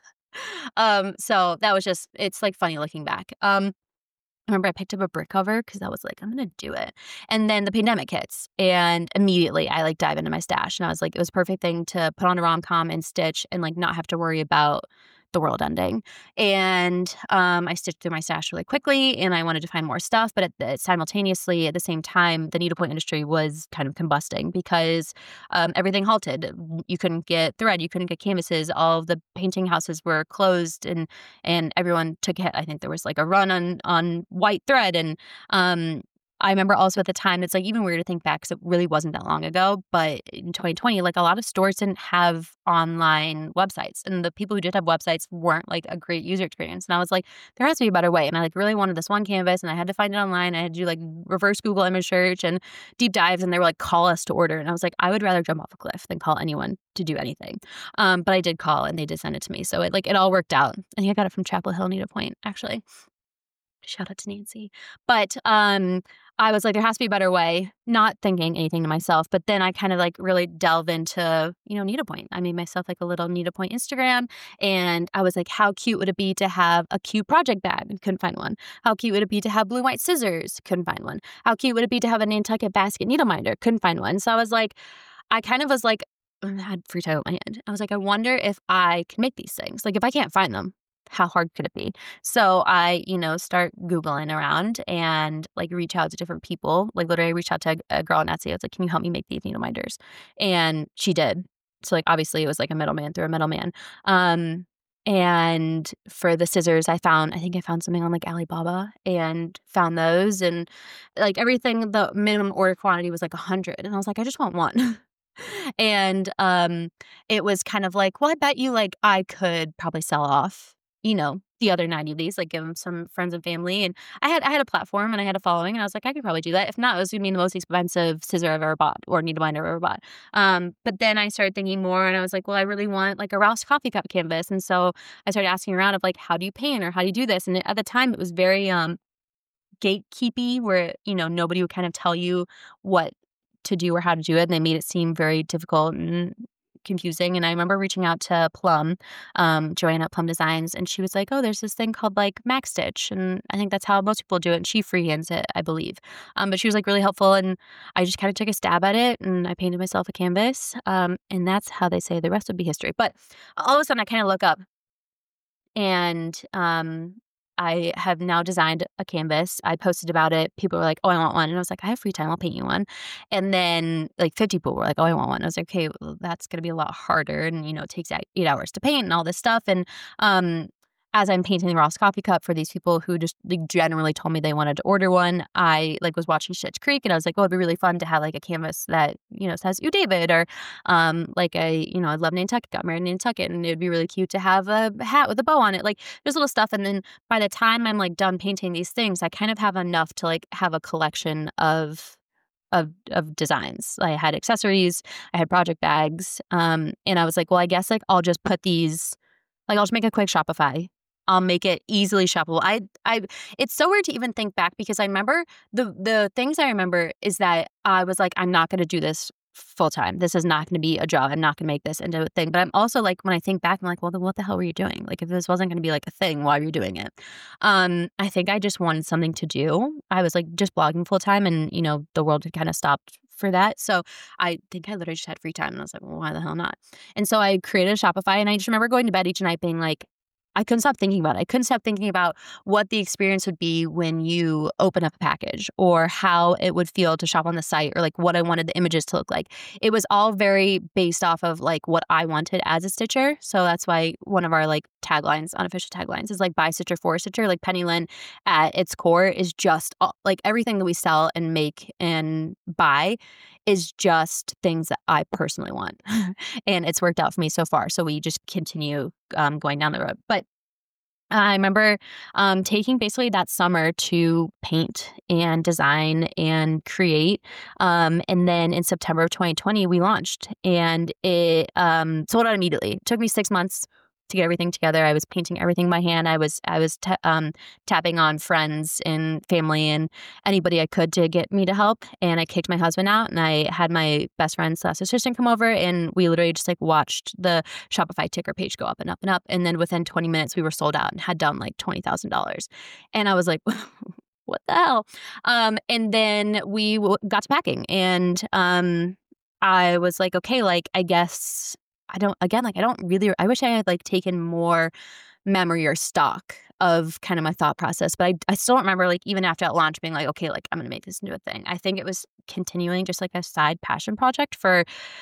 Um so that was just it's like funny looking back. um I remember I picked up a brick cover because I was like, I'm gonna do it. And then the pandemic hits, and immediately I like dive into my stash, and I was like, it was a perfect thing to put on a rom com and stitch, and like not have to worry about the world ending. And um, I stitched through my stash really quickly, and I wanted to find more stuff. But at the, simultaneously, at the same time, the needlepoint industry was kind of combusting because um, everything halted. You couldn't get thread, you couldn't get canvases. All of the painting houses were closed, and and everyone took a hit. I think there was like a run on on white thread, and um, I remember also at the time, it's like even weird to think back because it really wasn't that long ago. But in twenty twenty, like a lot of stores didn't have online websites, and the people who did have websites weren't like a great user experience. And I was like, there has to be a better way. And I like really wanted this one canvas, and I had to find it online. I had to do like reverse Google image search and deep dives, and they were like, call us to order. And I was like, I would rather jump off a cliff than call anyone to do anything. Um, but I did call, and they did send it to me, so it like it all worked out. I think I got it from Chapel Hill Needlepoint, actually. Shout out to Nancy. But um, I was like, there has to be a better way, not thinking anything to myself. But then I kind of like really delve into, you know, needlepoint. I made myself like a little needlepoint Instagram. And I was like, how cute would it be to have a cute project bag? Couldn't find one. How cute would it be to have blue white scissors? Couldn't find one. How cute would it be to have a Nantucket basket needle minder? Couldn't find one. So I was like, I kind of was like, I had free time on my hand. I was like, I wonder if I can make these things. Like if I can't find them, how hard could it be? So I, you know, start Googling around and like reach out to different people. Like literally I reached out to a, a girl on Etsy. I was like, can you help me make these needle minders? And she did. So like obviously it was like a middleman through a middleman. Um, And for the scissors, I found, I think I found something on like Alibaba and found those. And like everything, the minimum order quantity was like a hundred. And I was like, I just want one. And um, it was kind of like, well, I bet you like I could probably sell off, you know, the other ninety of these, like give them some friends and family. And I had I had a platform and I had a following, and I was like, I could probably do that. If not, it was gonna be the most expensive scissor I've ever bought or needle binder I've ever bought. Um, but then I started thinking more, and I was like, well, I really want like a Rouse coffee cup canvas, and so I started asking around of like, how do you paint or how do you do this? And at the time, it was very um gatekeepy, where you know nobody would kind of tell you what to do or how to do it, and they made it seem very difficult and confusing. And I remember reaching out to Plum, um, Joanna at Plum Designs, and she was like, "Oh, there's this thing called like Max Stitch," and I think that's how most people do it. And she freehands it, I believe. Um, but she was like really helpful, and I just kind of took a stab at it, and I painted myself a canvas. Um, and that's how they say the rest would be history. But all of a sudden, I kind of look up and um, I have now designed a canvas. I posted about it. People were like, "Oh, I want one." And I was like, "I have free time. I'll paint you one." And then like fifty people were like, "Oh, I want one." I was like, "Okay, well, that's going to be a lot harder. And, you know, it takes eight eight hours to paint and all this stuff." And um, as I'm painting the Ross coffee cup for these people who just like generally told me they wanted to order one, I like was watching Schitt's Creek, and I was like, "Oh, it'd be really fun to have like a canvas that, you know, says you David," or um, like I, you know, I love Nantucket, got married in Nantucket, and it'd be really cute to have a hat with a bow on it. Like there's little stuff. And then by the time I'm like done painting these things, I kind of have enough to like have a collection of of of designs. I had accessories, I had project bags, um, and I was like, well, I guess like I'll just put these, like I'll just make a quick Shopify. I'll make it easily shoppable. I I it's so weird to even think back, because I remember the the things I remember is that I was like, I'm not going to do this full time. This is not going to be a job. I'm not going to make this into a thing. But I'm also like, when I think back, I'm like, well, then what the hell were you doing? Like, if this wasn't going to be like a thing, why were you doing it? Um, I think I just wanted something to do. I was like just blogging full time, and you know, the world had kind of stopped for that. So I think I literally just had free time, and I was like, well, why the hell not? And so I created a Shopify, and I just remember going to bed each night being like, I couldn't stop thinking about it. I couldn't stop thinking about what the experience would be when you open up a package, or how it would feel to shop on the site, or like what I wanted the images to look like. It was all very based off of like what I wanted as a stitcher. So that's why one of our like taglines, unofficial taglines, is like buy stitcher for a stitcher. Like Penny Lynn at its core is just all, like everything that we sell and make and buy is just things that I personally want. And it's worked out for me so far. So we just continue um, going down the road. But I remember um, taking basically that summer to paint and design and create. Um, and then in September of twenty twenty, we launched, and it um, sold out immediately. It took me six months to get everything together. I was painting everything by hand. I was I was ta- um, tapping on friends and family and anybody I could to get me to help. And I kicked my husband out, and I had my best friend slash assistant come over, and we literally just like watched the Shopify ticker page go up and up and up. And then within twenty minutes, we were sold out and had done like twenty thousand dollars. And I was like, what the hell? Um, and then we w- got to packing, and um, I was like, okay, like I guess I don't, again, like I don't really, I wish I had like taken more memory or stock of kind of my thought process. But I, I still remember like even after that launch being like, okay, like I'm going to make this into a thing. I think it was continuing just like a side passion project for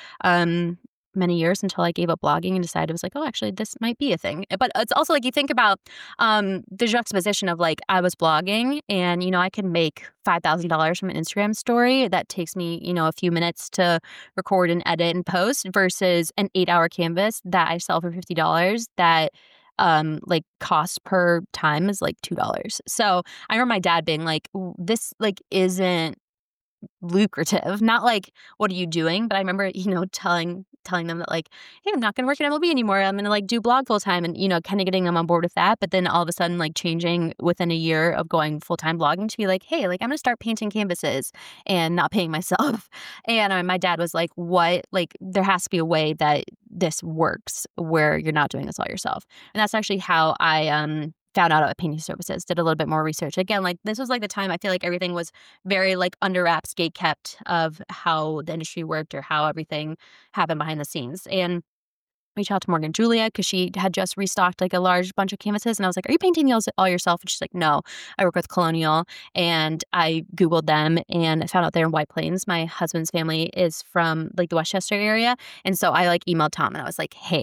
um, many years, until I gave up blogging and decided it was like, oh, actually, this might be a thing. But it's also like you think about um, the juxtaposition of like I was blogging, and, you know, I can make five thousand dollars from an Instagram story that takes me, you know, a few minutes to record and edit and post, versus an eight hour canvas that I sell for fifty dollars that um like cost per time is like two dollars. So I remember my dad being like, this like isn't lucrative. Not like, what are you doing? But I remember, you know, telling telling them that like, hey, I'm not going to work at M L B anymore. I'm going to like do blog full time, and, you know, kind of getting them on board with that. But then all of a sudden, like changing within a year of going full time blogging to be like, hey, like I'm going to start painting canvases and not paying myself. And uh, my dad was like, what? Like there has to be a way that this works where you're not doing this all yourself. And that's actually how I um found out about painting services, did a little bit more research. Again, like this was like the time I feel like everything was very like under wraps, gate kept of how the industry worked or how everything happened behind the scenes. And reached out to Morgan Julia because she had just restocked like a large bunch of canvases. And I was like, are you painting these all yourself? And she's like, no, I work with Colonial. And I Googled them and I found out they're in White Plains. My husband's family is from like the Westchester area. And so I like emailed Tom and I was like, hey,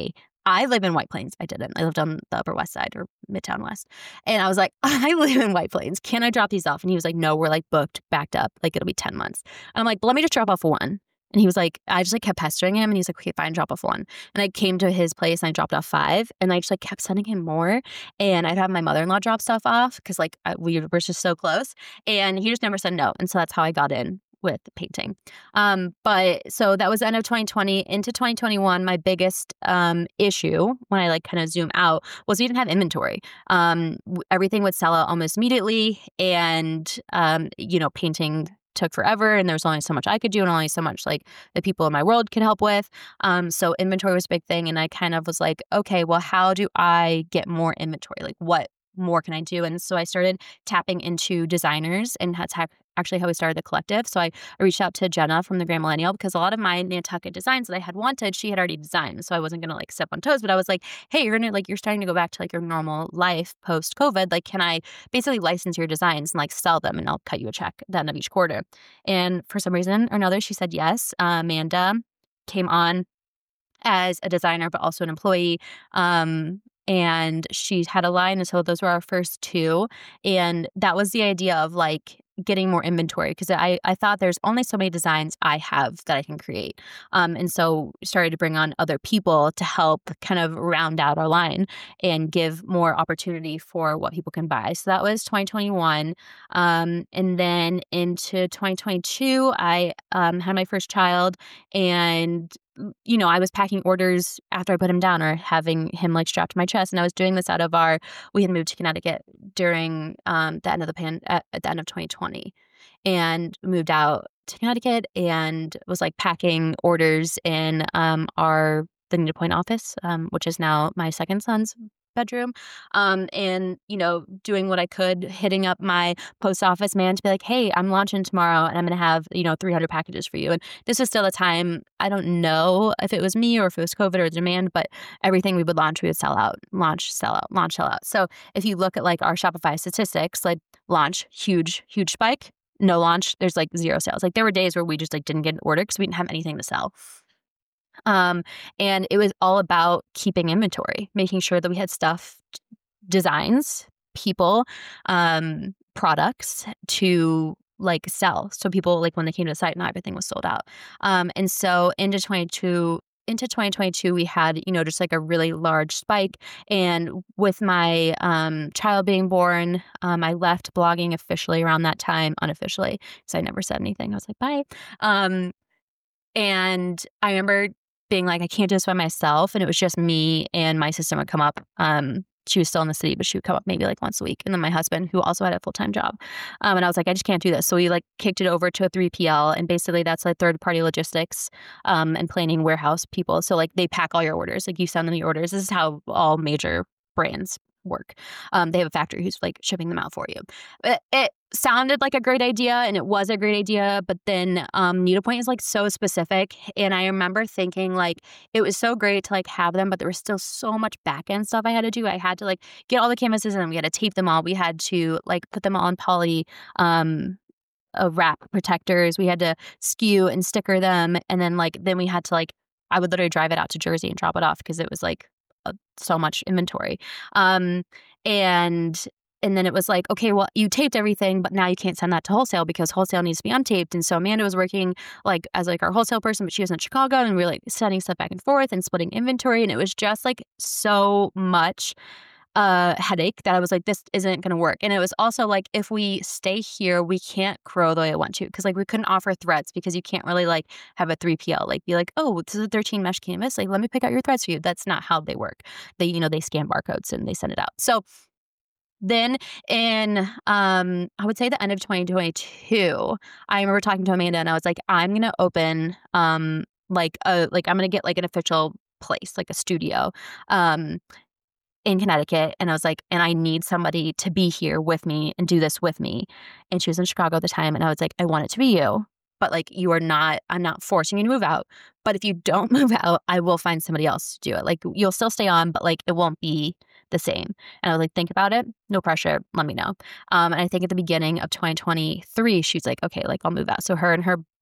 I live in White Plains. I didn't. I lived on the Upper West Side or Midtown West. And I was like, I live in White Plains. Can I drop these off? And he was like, no, we're like booked, backed up. Like it'll be ten months. And I'm like, well, let me just drop off one. And he was like, I just like kept pestering him. And he's like, okay, fine, drop off one. And I came to his place and I dropped off five. And I just like kept sending him more. And I'd have my mother-in-law drop stuff off because like I, we were just so close. And he just never said no. And so that's how I got in with painting. Um, but so that was the end of twenty twenty. Into twenty twenty-one, my biggest um, issue when I like kind of zoom out was we didn't have inventory. Um, everything would sell out almost immediately. And, um, you know, painting took forever and there was only so much I could do and only so much like the people in my world could help with. Um, so inventory was a big thing. And I kind of was like, okay, well, how do I get more inventory? Like what more can I do? And so I started tapping into designers, and that's ha- actually how we started the collective. So I, I reached out to Jenna from the Grand Millennial because a lot of my Nantucket designs that I had wanted, she had already designed. So I wasn't going to like step on toes, but I was like, hey, you're going to like, you're starting to go back to like your normal life post COVID. Like, can I basically license your designs and like sell them and I'll cut you a check at the end of each quarter? And for some reason or another, she said yes. Uh, Amanda came on as a designer, but also an employee. Um, and she had a line. And so those were our first two. And that was the idea of like getting more inventory because I, I thought there's only so many designs I have that I can create. Um, and so started to bring on other people to help kind of round out our line and give more opportunity for what people can buy. So that was twenty twenty-one. Um, and then into twenty twenty-two, I um, had my first child, and you know, I was packing orders after I put him down or having him like strapped to my chest. And I was doing this out of our, we had moved to Connecticut during um, the end of the pan, at, at the end of twenty twenty, and moved out to Connecticut and was like packing orders in um, our, the Needle Point office, um, which is now my second son's bedroom. Um, and, you know, doing what I could, hitting up my post office man to be like, hey, I'm launching tomorrow and I'm going to have, you know, three hundred packages for you. And this was still a time, I don't know if it was me or if it was COVID or demand, but everything we would launch, we would sell out, launch, sell out, launch, sell out. So if you look at like our Shopify statistics, like launch, huge, huge spike, no launch, there's like zero sales. Like there were days where we just like didn't get an order because we didn't have anything to sell. Um, and it was all about keeping inventory, making sure that we had stuff, designs, people, um, products to like sell. So people like when they came to the site, not everything was sold out. Um, and so into twenty-two, into twenty twenty-two, we had, you know, just like a really large spike. And with my um, child being born, um, I left blogging officially around that time, unofficially, because I never said anything. I was like, bye. Um, and I remember being like, I can't do this by myself. And it was just me and my sister would come up. Um, she was still in the city, but she would come up maybe like once a week. And then my husband, who also had a full-time job. Um, and I was like, I just can't do this. So we like kicked it over to a three P L. And basically that's like third-party logistics um, and planning warehouse people. So like they pack all your orders. Like you send them your orders. This is how all major brands work. Um, they have a factory who's like shipping them out for you. It, it sounded like a great idea, and it was a great idea, but then um, Needle Point is like so specific, and I remember thinking like it was so great to like have them, but there was still so much back end stuff I had to do. I had to like get all the canvases and we had to tape them all. We had to like put them all on poly um, uh, wrap protectors. We had to skew and sticker them, and then like then we had to like I would literally drive it out to Jersey and drop it off because it was like uh, so much inventory. Um, and and then it was like, okay, well, you taped everything, but now you can't send that to wholesale because wholesale needs to be untaped. And so Amanda was working like as like our wholesale person, but she was in Chicago, and we were like sending stuff back and forth and splitting inventory. And it was just like so much uh, headache that I was like, this isn't going to work. And it was also like, if we stay here, we can't grow the way I want to. Cause like we couldn't offer threads because you can't really like have a three P L, like be like, oh, this is a thirteen mesh canvas. Like, let me pick out your threads for you. That's not how they work. They, you know, they scan barcodes and they send it out. So then in, um, I would say the end of twenty twenty-two, I remember talking to Amanda and I was like, I'm going to open, um, like a, like I'm going to get like an official place, like a studio, um, in Connecticut. And I was like, and I need somebody to be here with me and do this with me. And she was in Chicago at the time. And I was like, I want it to be you, but like, you are not, I'm not forcing you to move out. But if you don't move out, I will find somebody else to do it. Like you'll still stay on, but like, it won't be the same. And I was like, think about it. No pressure. Let me know. Um, and I think at the beginning of twenty twenty-three, she's like, okay, like I'll move out. So her and her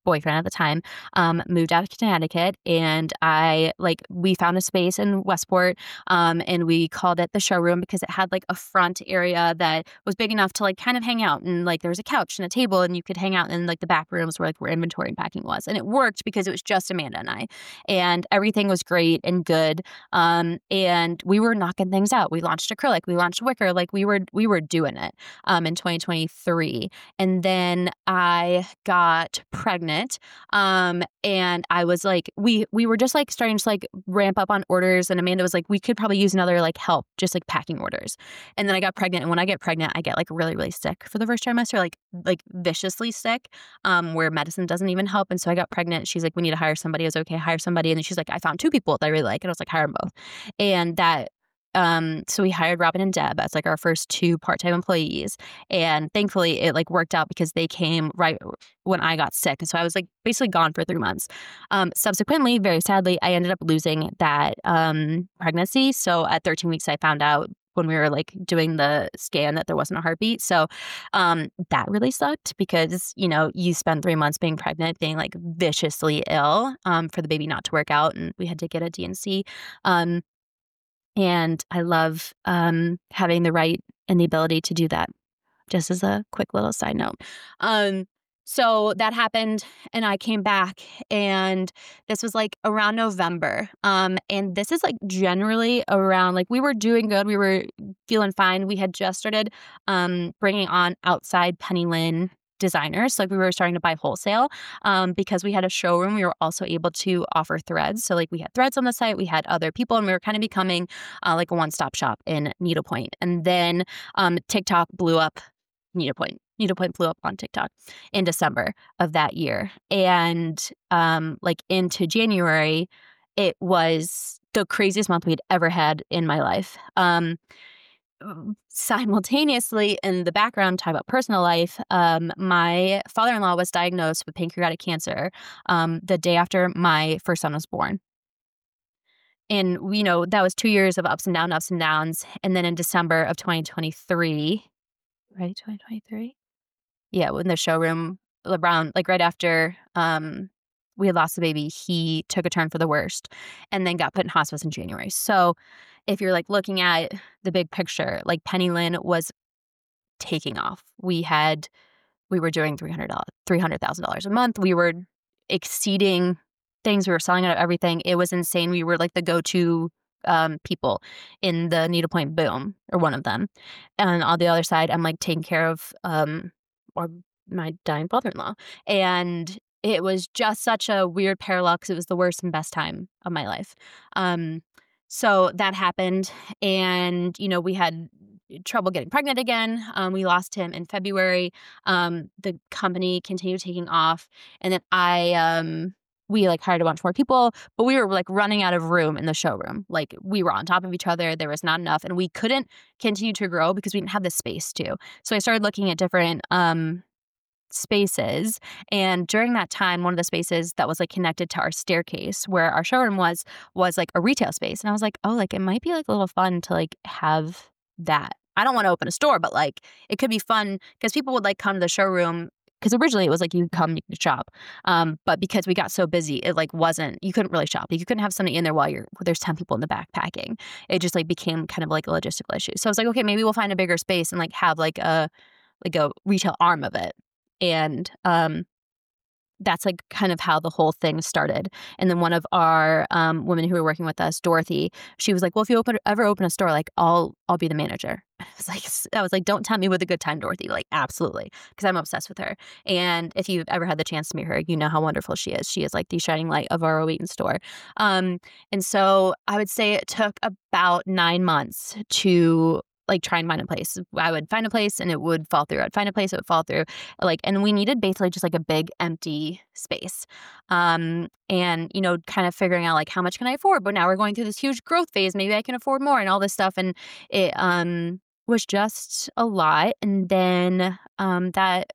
boyfriend at the time, um, moved out of Connecticut, and I like we found a space in Westport, um, and we called it the showroom because it had like a front area that was big enough to like kind of hang out, and like there was a couch and a table, and you could hang out in like the back rooms where like where inventory and packing was, and it worked because it was just Amanda and I, and everything was great and good, um, and we were knocking things out. We launched acrylic, we launched wicker, like we were we were doing it, um, in twenty twenty-three, and then I got pregnant. Um, and I was like, we, we were just like starting to like ramp up on orders. And Amanda was like, we could probably use another like help, just like packing orders. And then I got pregnant. And when I get pregnant, I get like really, really sick for the first trimester, like, like viciously sick, um, where medicine doesn't even help. And so I got pregnant. She's like, we need to hire somebody. I was okay, hire somebody. And then she's like, I found two people that I really like. And I was like, hire them both. And that, Um, so we hired Robin and Deb as like our first two part-time employees. And thankfully it like worked out because they came right when I got sick. And so I was like basically gone for three months. Um, subsequently, very sadly, I ended up losing that, um, pregnancy. So at thirteen weeks, I found out when we were like doing the scan that there wasn't a heartbeat. So, um, that really sucked because, you know, you spend three months being pregnant, being like viciously ill, um, for the baby not to work out. And we had to get a D and C. Um, And I love um, having the right and the ability to do that, just as a quick little side note. Um, so that happened, and I came back, and this was like around November. Um, and this is like generally around, like we were doing good. We were feeling fine. We had just started um, bringing on outside Penny Lynn designers. So, like we were starting to buy wholesale um, because we had a showroom. We were also able to offer threads. So like we had threads on the site, we had other people, and we were kind of becoming uh, like a one-stop shop in Needlepoint. And then um, TikTok blew up Needlepoint. Needlepoint blew up on TikTok in December of that year. And um, like into January, it was the craziest month we'd ever had in my life. Um, Simultaneously, in the background, talk about personal life, um, my father-in-law was diagnosed with pancreatic cancer um, the day after my first son was born. And, you know, that was two years of ups and downs, ups and downs. And then in December of twenty twenty-three, right, twenty twenty-three? Yeah, when the showroom, around, like right after um, we had lost the baby, he took a turn for the worst and then got put in hospice in January. So if you're like looking at the big picture, like Penny Lynn was taking off. We had, we were doing three hundred dollars three hundred thousand dollars a month. We were exceeding things. We were selling out of everything. It was insane. We were like the go-to um, people in the needlepoint boom, or one of them. And on the other side, I'm like taking care of um, or my dying father-in-law. And it was just such a weird parallel because it was the worst and best time of my life. Um, so that happened. And, you know, we had trouble getting pregnant again. Um, we lost him in February. Um, the company continued taking off. And then I, um, we like hired a bunch more people, but we were like running out of room in the showroom. Like we were on top of each other. There was not enough, and we couldn't continue to grow because we didn't have the space to. So I started looking at different, um, spaces. And during that time, one of the spaces that was like connected to our staircase where our showroom was, was like a retail space. And I was like, oh, like it might be like a little fun to like have that. I don't want to open a store, but like it could be fun because people would like come to the showroom, because originally it was like you could come, you could shop. Um, but because we got so busy, it like wasn't, you couldn't really shop. You couldn't have somebody in there while you're, there's ten people in the back packing. It just like became kind of like a logistical issue. So I was like, okay, maybe we'll find a bigger space and like have like a, like a retail arm of it. And um, that's like kind of how the whole thing started. And then one of our um, women who were working with us, Dorothy, she was like, well, if you open, ever open a store, like I'll, I'll be the manager. I was like, I was like, don't tell me with a good time, Dorothy. Like, absolutely. Because I'm obsessed with her. And if you've ever had the chance to meet her, you know how wonderful she is. She is like the shining light of our Wheaton store. Um, and so I would say it took about nine months to like try and find a place. I would find a place and it would fall through. I'd find a place, it would fall through. Like, and we needed basically just like a big empty space. Um, and, you know, kind of figuring out like how much can I afford? But now we're going through this huge growth phase. Maybe I can afford more and all this stuff. And it um was just a lot. And then um that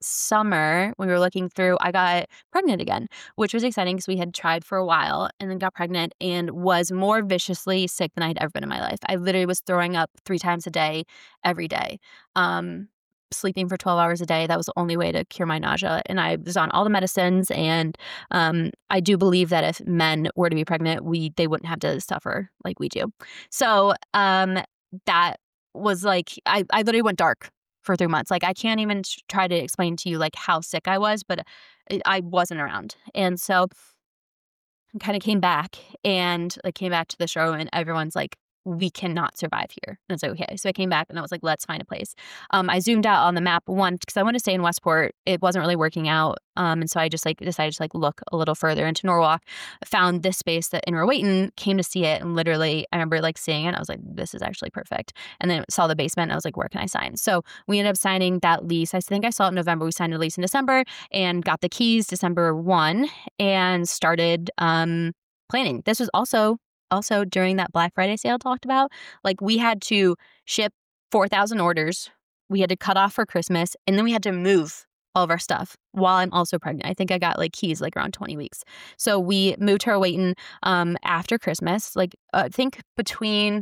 summer when we were looking through, I got pregnant again, which was exciting because we had tried for a while and then got pregnant and was more viciously sick than I had ever been in my life. I literally was throwing up three times a day, every day. Um, sleeping for twelve hours a day. That was the only way to cure my nausea. And I was on all the medicines. And um, I do believe that if men were to be pregnant, we they wouldn't have to suffer like we do. So um, that was like, I, I literally went dark for three months. Like I can't even try to explain to you like how sick I was, but I wasn't around. And so I kind of came back and like came back to the show and everyone's like, we cannot survive here. And it's like, okay. So I came back and I was like, let's find a place. Um, I zoomed out on the map one because I wanted to stay in Westport. It wasn't really working out. Um, and so I just like decided to like look a little further into Norwalk, found this space that in Rowayton, came to see it. And literally I remember like seeing it. And I was like, this is actually perfect. And then saw the basement and I was like, where can I sign? So we ended up signing that lease. I think I saw it in November. We signed a lease in December and got the keys December first and started um, planning. This was also Also, during that Black Friday sale I talked about, like we had to ship four thousand orders. We had to cut off for Christmas, and then we had to move all of our stuff while I'm also pregnant. I think I got like keys like around twenty weeks. So we moved to Rowayton um, after Christmas, like uh, I think between,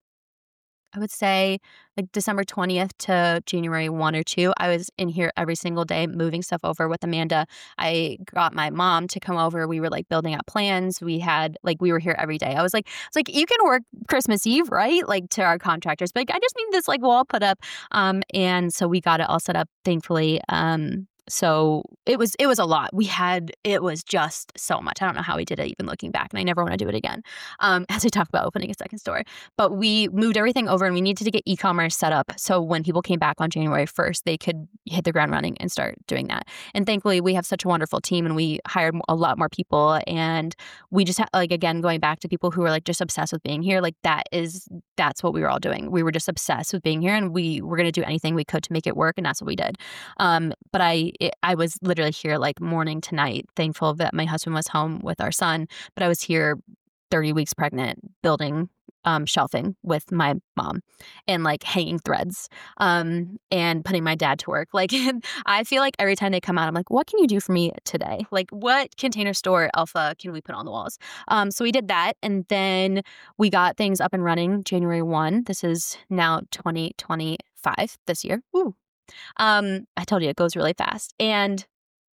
I would say like December twentieth to January first or two, I was in here every single day moving stuff over with Amanda. I got my mom to come over. We were like building out plans. We had like, we were here every day. I was like, it's like, you can work Christmas Eve, right? Like to our contractors, but like, I just need this like wall put up. Um, and so we got it all set up, thankfully. Um, So it was it was a lot. We had it was just so much. I don't know how we did it, even looking back, and I never want to do it again. Um, as I talk about opening a second store, but we moved everything over, and we needed to get e-commerce set up so when people came back on January first, they could hit the ground running and start doing that. And thankfully, we have such a wonderful team, and we hired a lot more people. And we just ha- like again going back to people who are like just obsessed with being here. Like that is that's what we were all doing. We were just obsessed with being here, and we were going to do anything we could to make it work, and that's what we did. Um, but I. It, I was literally here like morning to night, thankful that my husband was home with our son, but I was here thirty weeks pregnant, building um, shelving with my mom and like hanging threads um, and putting my dad to work. Like, I feel like every time they come out, I'm like, what can you do for me today? Like, what Container Store Alpha can we put on the walls? Um, so we did that. And then we got things up and running January first. This is now twenty twenty-five this year. Woo. Um, I told you it goes really fast. And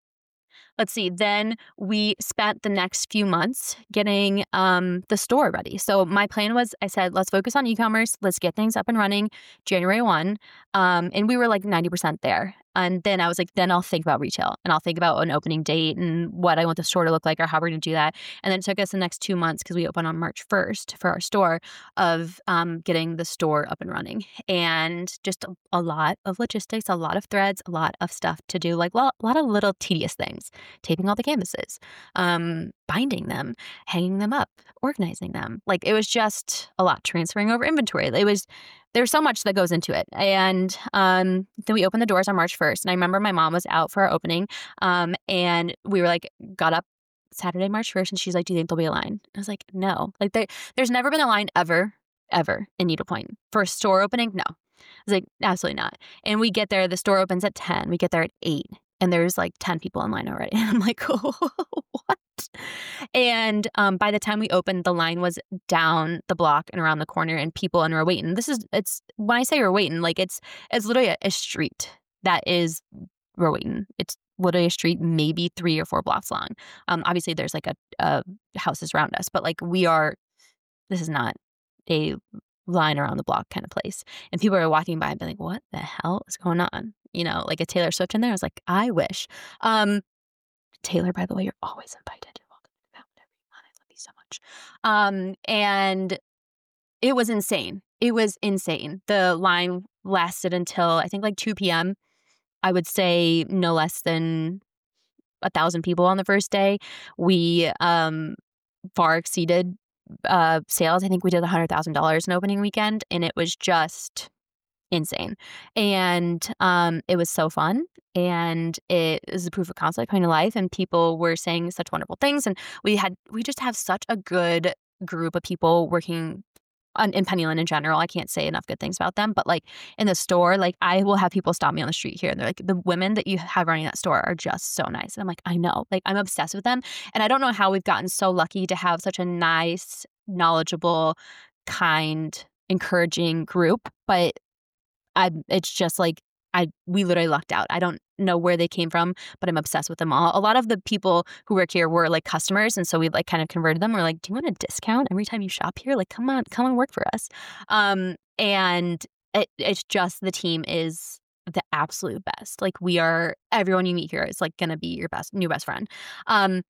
let's see, then we spent the next few months getting um, the store ready. So my plan was, I said, let's focus on e-commerce. Let's get things up and running January first. Um, and we were like ninety percent there. And then I was like, then I'll think about retail and I'll think about an opening date and what I want the store to look like or how we're going to do that. And then it took us the next two months because we opened on March first for our store of um, getting the store up and running. And just a, a lot of logistics, a lot of threads, a lot of stuff to do, like well, a lot of little tedious things, taping all the canvases, um, binding them, hanging them up, organizing them. Like it was just a lot, transferring over inventory. It was There's so much that goes into it. And um, then we opened the doors on March first. And I remember my mom was out for our opening. Um, and we were like, got up Saturday, March first. And she's like, do you think there'll be a line? I was like, no. Like there, there's never been a line ever, ever in Needlepoint. For a store opening, no. I was like, absolutely not. And we get there, the store opens at ten. We get there at eight. And there's like ten people in line already. And I'm like, oh, what? And um, by the time we opened, the line was down the block and around the corner, and people in Rowayton. This is it's when I say Rowayton, like it's it's literally a, a street that is Rowayton. It's literally a street, maybe three or four blocks long. Um, obviously, there's like a, a houses around us, but like we are. This is not a line around the block kind of place. And people are walking by and being like, "What the hell is going on?" You know, like a Taylor Swift in there. I was like, I wish. Um, Taylor, by the way, you're always invited. You're welcome to come whenever you want. I love you so much. Um, and it was insane. It was insane. The line lasted until I think like two p.m. I would say no less than a thousand people on the first day. We um, far exceeded uh, sales. I think we did one hundred thousand dollars in opening weekend, and it was just insane. And um, it was so fun. And it was a proof of concept coming to life. And people were saying such wonderful things. And we had, we just have such a good group of people working on, in Penny Lane in general. I can't say enough good things about them. But like in the store, like I will have people stop me on the street here. And they're like, the women that you have running that store are just so nice. And I'm like, I know. Like I'm obsessed with them. And I don't know how we've gotten so lucky to have such a nice, knowledgeable, kind, encouraging group. But I, it's just like I we literally lucked out. I don't know where they came from, but I'm obsessed with them all. A lot of the people who work here were like customers, and so we like kind of converted them. We're like, "Do you want a discount every time you shop here? Like, come on, come and work for us." Um, and it, it's just the team is the absolute best. Like, we are everyone you meet here is like gonna be your best new best friend. Um,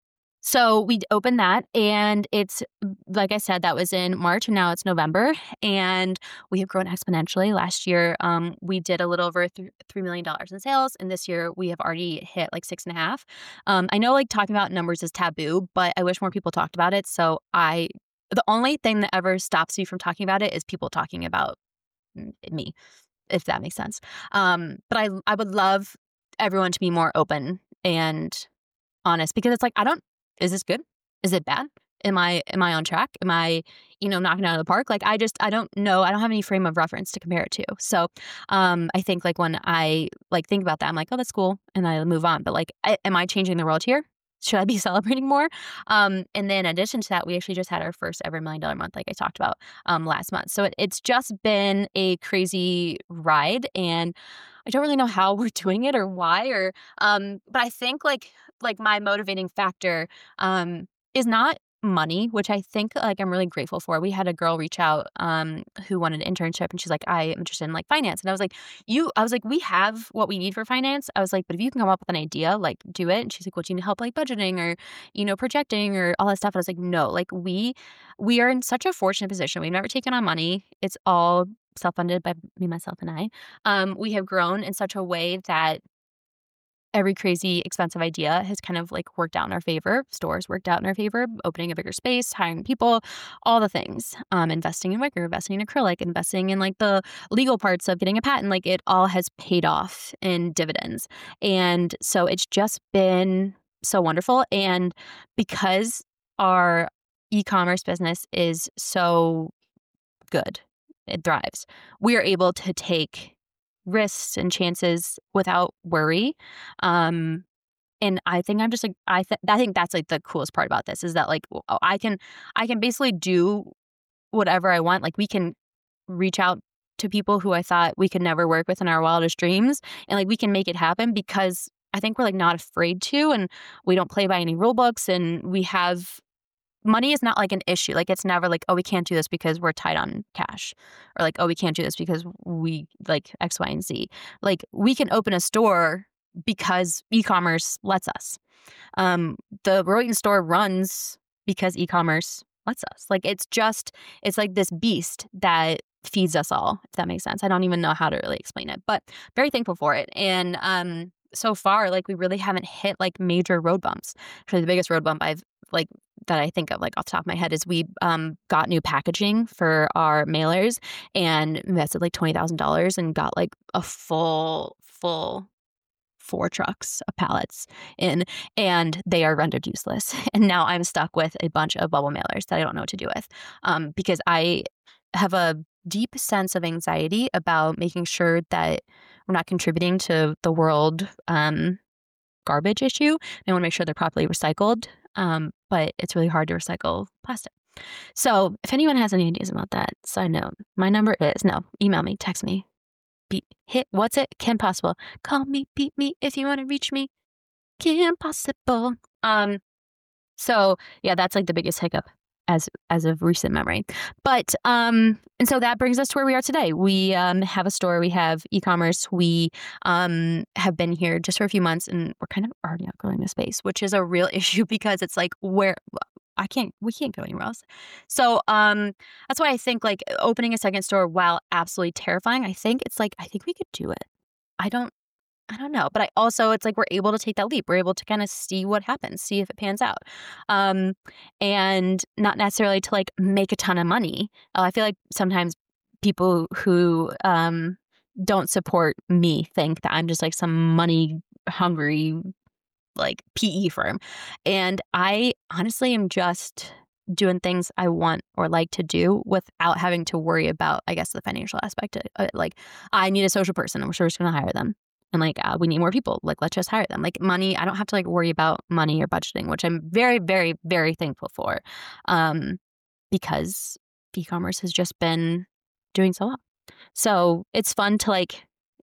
so we opened that, and it's like I said, that was in March, and now it's November, and we have grown exponentially. Last year, um, we did a little over th- three million dollars in sales, and this year we have already hit like six and a half. Um, I know like talking about numbers is taboo, but I wish more people talked about it. So I, the only thing that ever stops me from talking about it is people talking about mm, me, if that makes sense. Um, but I, I would love everyone to be more open and honest, because it's like, I don't, is this good? Is it bad? Am I, am I on track? Am I, you know, knocking it out of the park? Like, I just, I don't know. I don't have any frame of reference to compare it to. So, um, I think like when I like think about that, I'm like, oh, that's cool. And I move on. But like, I, am I changing the world here? Should I be celebrating more? Um, and then in addition to that, we actually just had our first ever million dollar month, like I talked about, um, last month. So it, it's just been a crazy ride, and I don't really know how we're doing it or why, or, um, but I think like, like my motivating factor, um, is not money, which I think like I'm really grateful for. We had a girl reach out, um, who wanted an internship, and she's like, I am interested in like finance. And I was like, you, I was like, we have what we need for finance. I was like, but if you can come up with an idea, like do it. And she's like, well, do you need help like budgeting or, you know, projecting or all that stuff? And I was like, no, like we, we are in such a fortunate position. We've never taken on money. It's all self-funded by me, myself, and I. Um, we have grown in such a way that every crazy expensive idea has kind of like worked out in our favor. Stores worked out in our favor, opening a bigger space, hiring people, all the things. Um, investing in wicker, investing in acrylic, investing in like the legal parts of getting a patent. Like, it all has paid off in dividends. And so it's just been so wonderful. And because our e-commerce business is so good, it thrives, we are able to take risks and chances without worry. Um, and I think I'm just like, I, th- I think that's like the coolest part about this is that like w- I can, I can basically do whatever I want. Like, we can reach out to people who I thought we could never work with in our wildest dreams. And like, we can make it happen because I think we're like not afraid to, and we don't play by any rule books, and we have money is not like an issue. Like, it's never like, oh, we can't do this because we're tight on cash, or like, oh, we can't do this because we like X, Y, and Z. Like, we can open a store because e-commerce lets us. Um, the Royton store runs because e-commerce lets us. Like, it's just, it's like this beast that feeds us all, if that makes sense. I don't even know how to really explain it, but very thankful for it. And, um, so far, like, we really haven't hit like major road bumps. Actually, the biggest road bump I've like that I think of like off the top of my head is we um, got new packaging for our mailers and invested like twenty thousand dollars and got like a full, full four trucks of pallets in, and they are rendered useless. And now I'm stuck with a bunch of bubble mailers that I don't know what to do with, um, because I have a deep sense of anxiety about making sure that we're not contributing to the world um, garbage issue. I want to make sure they're properly recycled, um, but it's really hard to recycle plastic. So if anyone has any ideas about that, side note, my number is, no, email me, text me, beat, hit, what's it? Kim Possible. Call me, beat me if you want to reach me. Kim Possible. Um, so yeah, that's like the biggest hiccup as as of recent memory. But um, and so that brings us to where we are today. We um have a store, we have e-commerce, we um have been here just for a few months, and we're kind of already outgrowing the space, which is a real issue because it's like, where I can't, we can't go anywhere else. So um, that's why I think like opening a second store, while absolutely terrifying, I think it's like, I think we could do it. I don't, I don't know. But I also, it's like we're able to take that leap. We're able to kind of see what happens, see if it pans out. Um, and not necessarily to like make a ton of money. Uh, I feel like sometimes people who um, don't support me think that I'm just like some money hungry like P E firm. And I honestly am just doing things I want or like to do without having to worry about, I guess, the financial aspect. Uh, like, I need a social person, and we're sure just going to hire them. And like, uh, we need more people. Like, let's just hire them. Like, money, I don't have to like worry about money or budgeting, which I'm very, very, very thankful for, um, because e-commerce has just been doing so well. So it's fun to like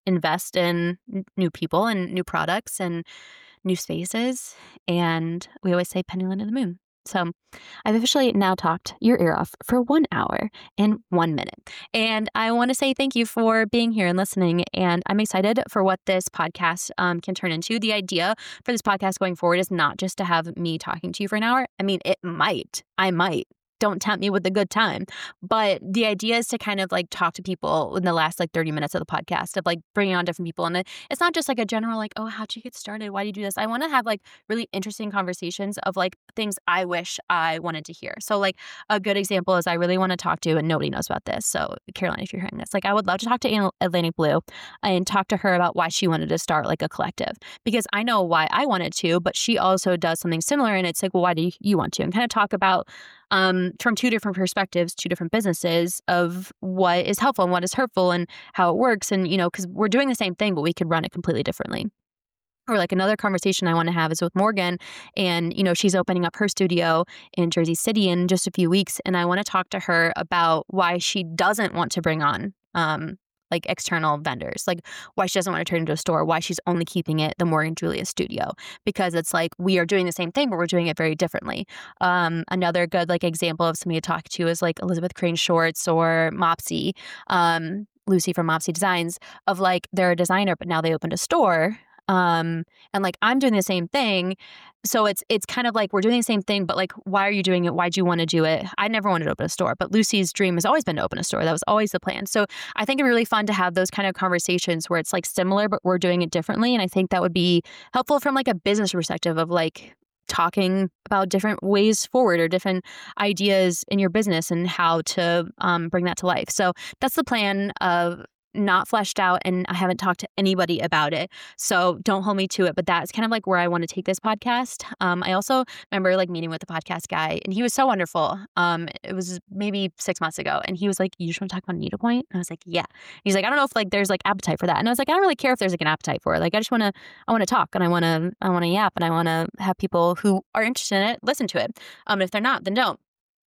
invest in n- new people and new products and new spaces. And we always say Pennyland to the moon. So I've officially now talked your ear off for one hour and one minute. And I want to say thank you for being here and listening. And I'm excited for what this podcast um, can turn into. The idea for this podcast going forward is not just to have me talking to you for an hour. I mean, it might. I might. Don't tempt me with a good time. But the idea is to kind of like talk to people in the last like thirty minutes of the podcast of like bringing on different people. And it, it's not just like a general like, oh, how'd you get started? Why do you do this? I want to have like really interesting conversations of like things I wish I wanted to hear. So like a good example is I really want to talk to, and nobody knows about this. So Caroline, if you're hearing this, like I would love to talk to An- Atlantic Blue and talk to her about why she wanted to start like a collective, because I know why I wanted to, but she also does something similar. And it's like, well, why do you want to? And kind of talk about um, from two different perspectives, two different businesses of what is helpful and what is hurtful and how it works. And, you know, because we're doing the same thing, but we could run it completely differently. Or like another conversation I want to have is with Morgan, and, you know, she's opening up her studio in Jersey City in just a few weeks. And I want to talk to her about why she doesn't want to bring on, um, like external vendors, like why she doesn't want to turn into a store, why she's only keeping it the Morgan Julia studio, because it's like we are doing the same thing, but we're doing it very differently. Um, another good like example of somebody to talk to is like Elizabeth Crane Shorts or Mopsy, um, Lucy from Mopsy Designs, of like they're a designer, but now they opened a store. Um, and like I'm doing the same thing. So it's it's kind of like we're doing the same thing, but like, why are you doing it? Why'd you want to do it? I never wanted to open a store, but Lucy's dream has always been to open a store. That was always the plan. So I think it'd be really fun to have those kind of conversations where it's like similar, but we're doing it differently. And I think that would be helpful from like a business perspective of like talking about different ways forward or different ideas in your business and how to um, bring that to life. So that's the plan of not fleshed out, and I haven't talked to anybody about it. So don't hold me to it, but that's kind of like where I want to take this podcast. Um, I also remember like meeting with the podcast guy, and he was so wonderful. Um, it was maybe six months ago, and he was like, "You just want to talk about needlepoint?" And I was like, "Yeah." He's like, "I don't know if like there's like appetite for that," and I was like, "I don't really care if there's like an appetite for it. Like I just want to, I want to talk, and I want to, I want to yap, and I want to have people who are interested in it listen to it. Um, if they're not, then don't."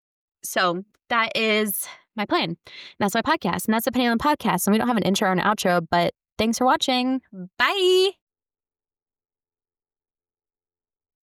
So that is my plan. And that's my podcast. And that's the Pennyland Podcast. And we don't have an intro or an outro, but thanks for watching. Bye.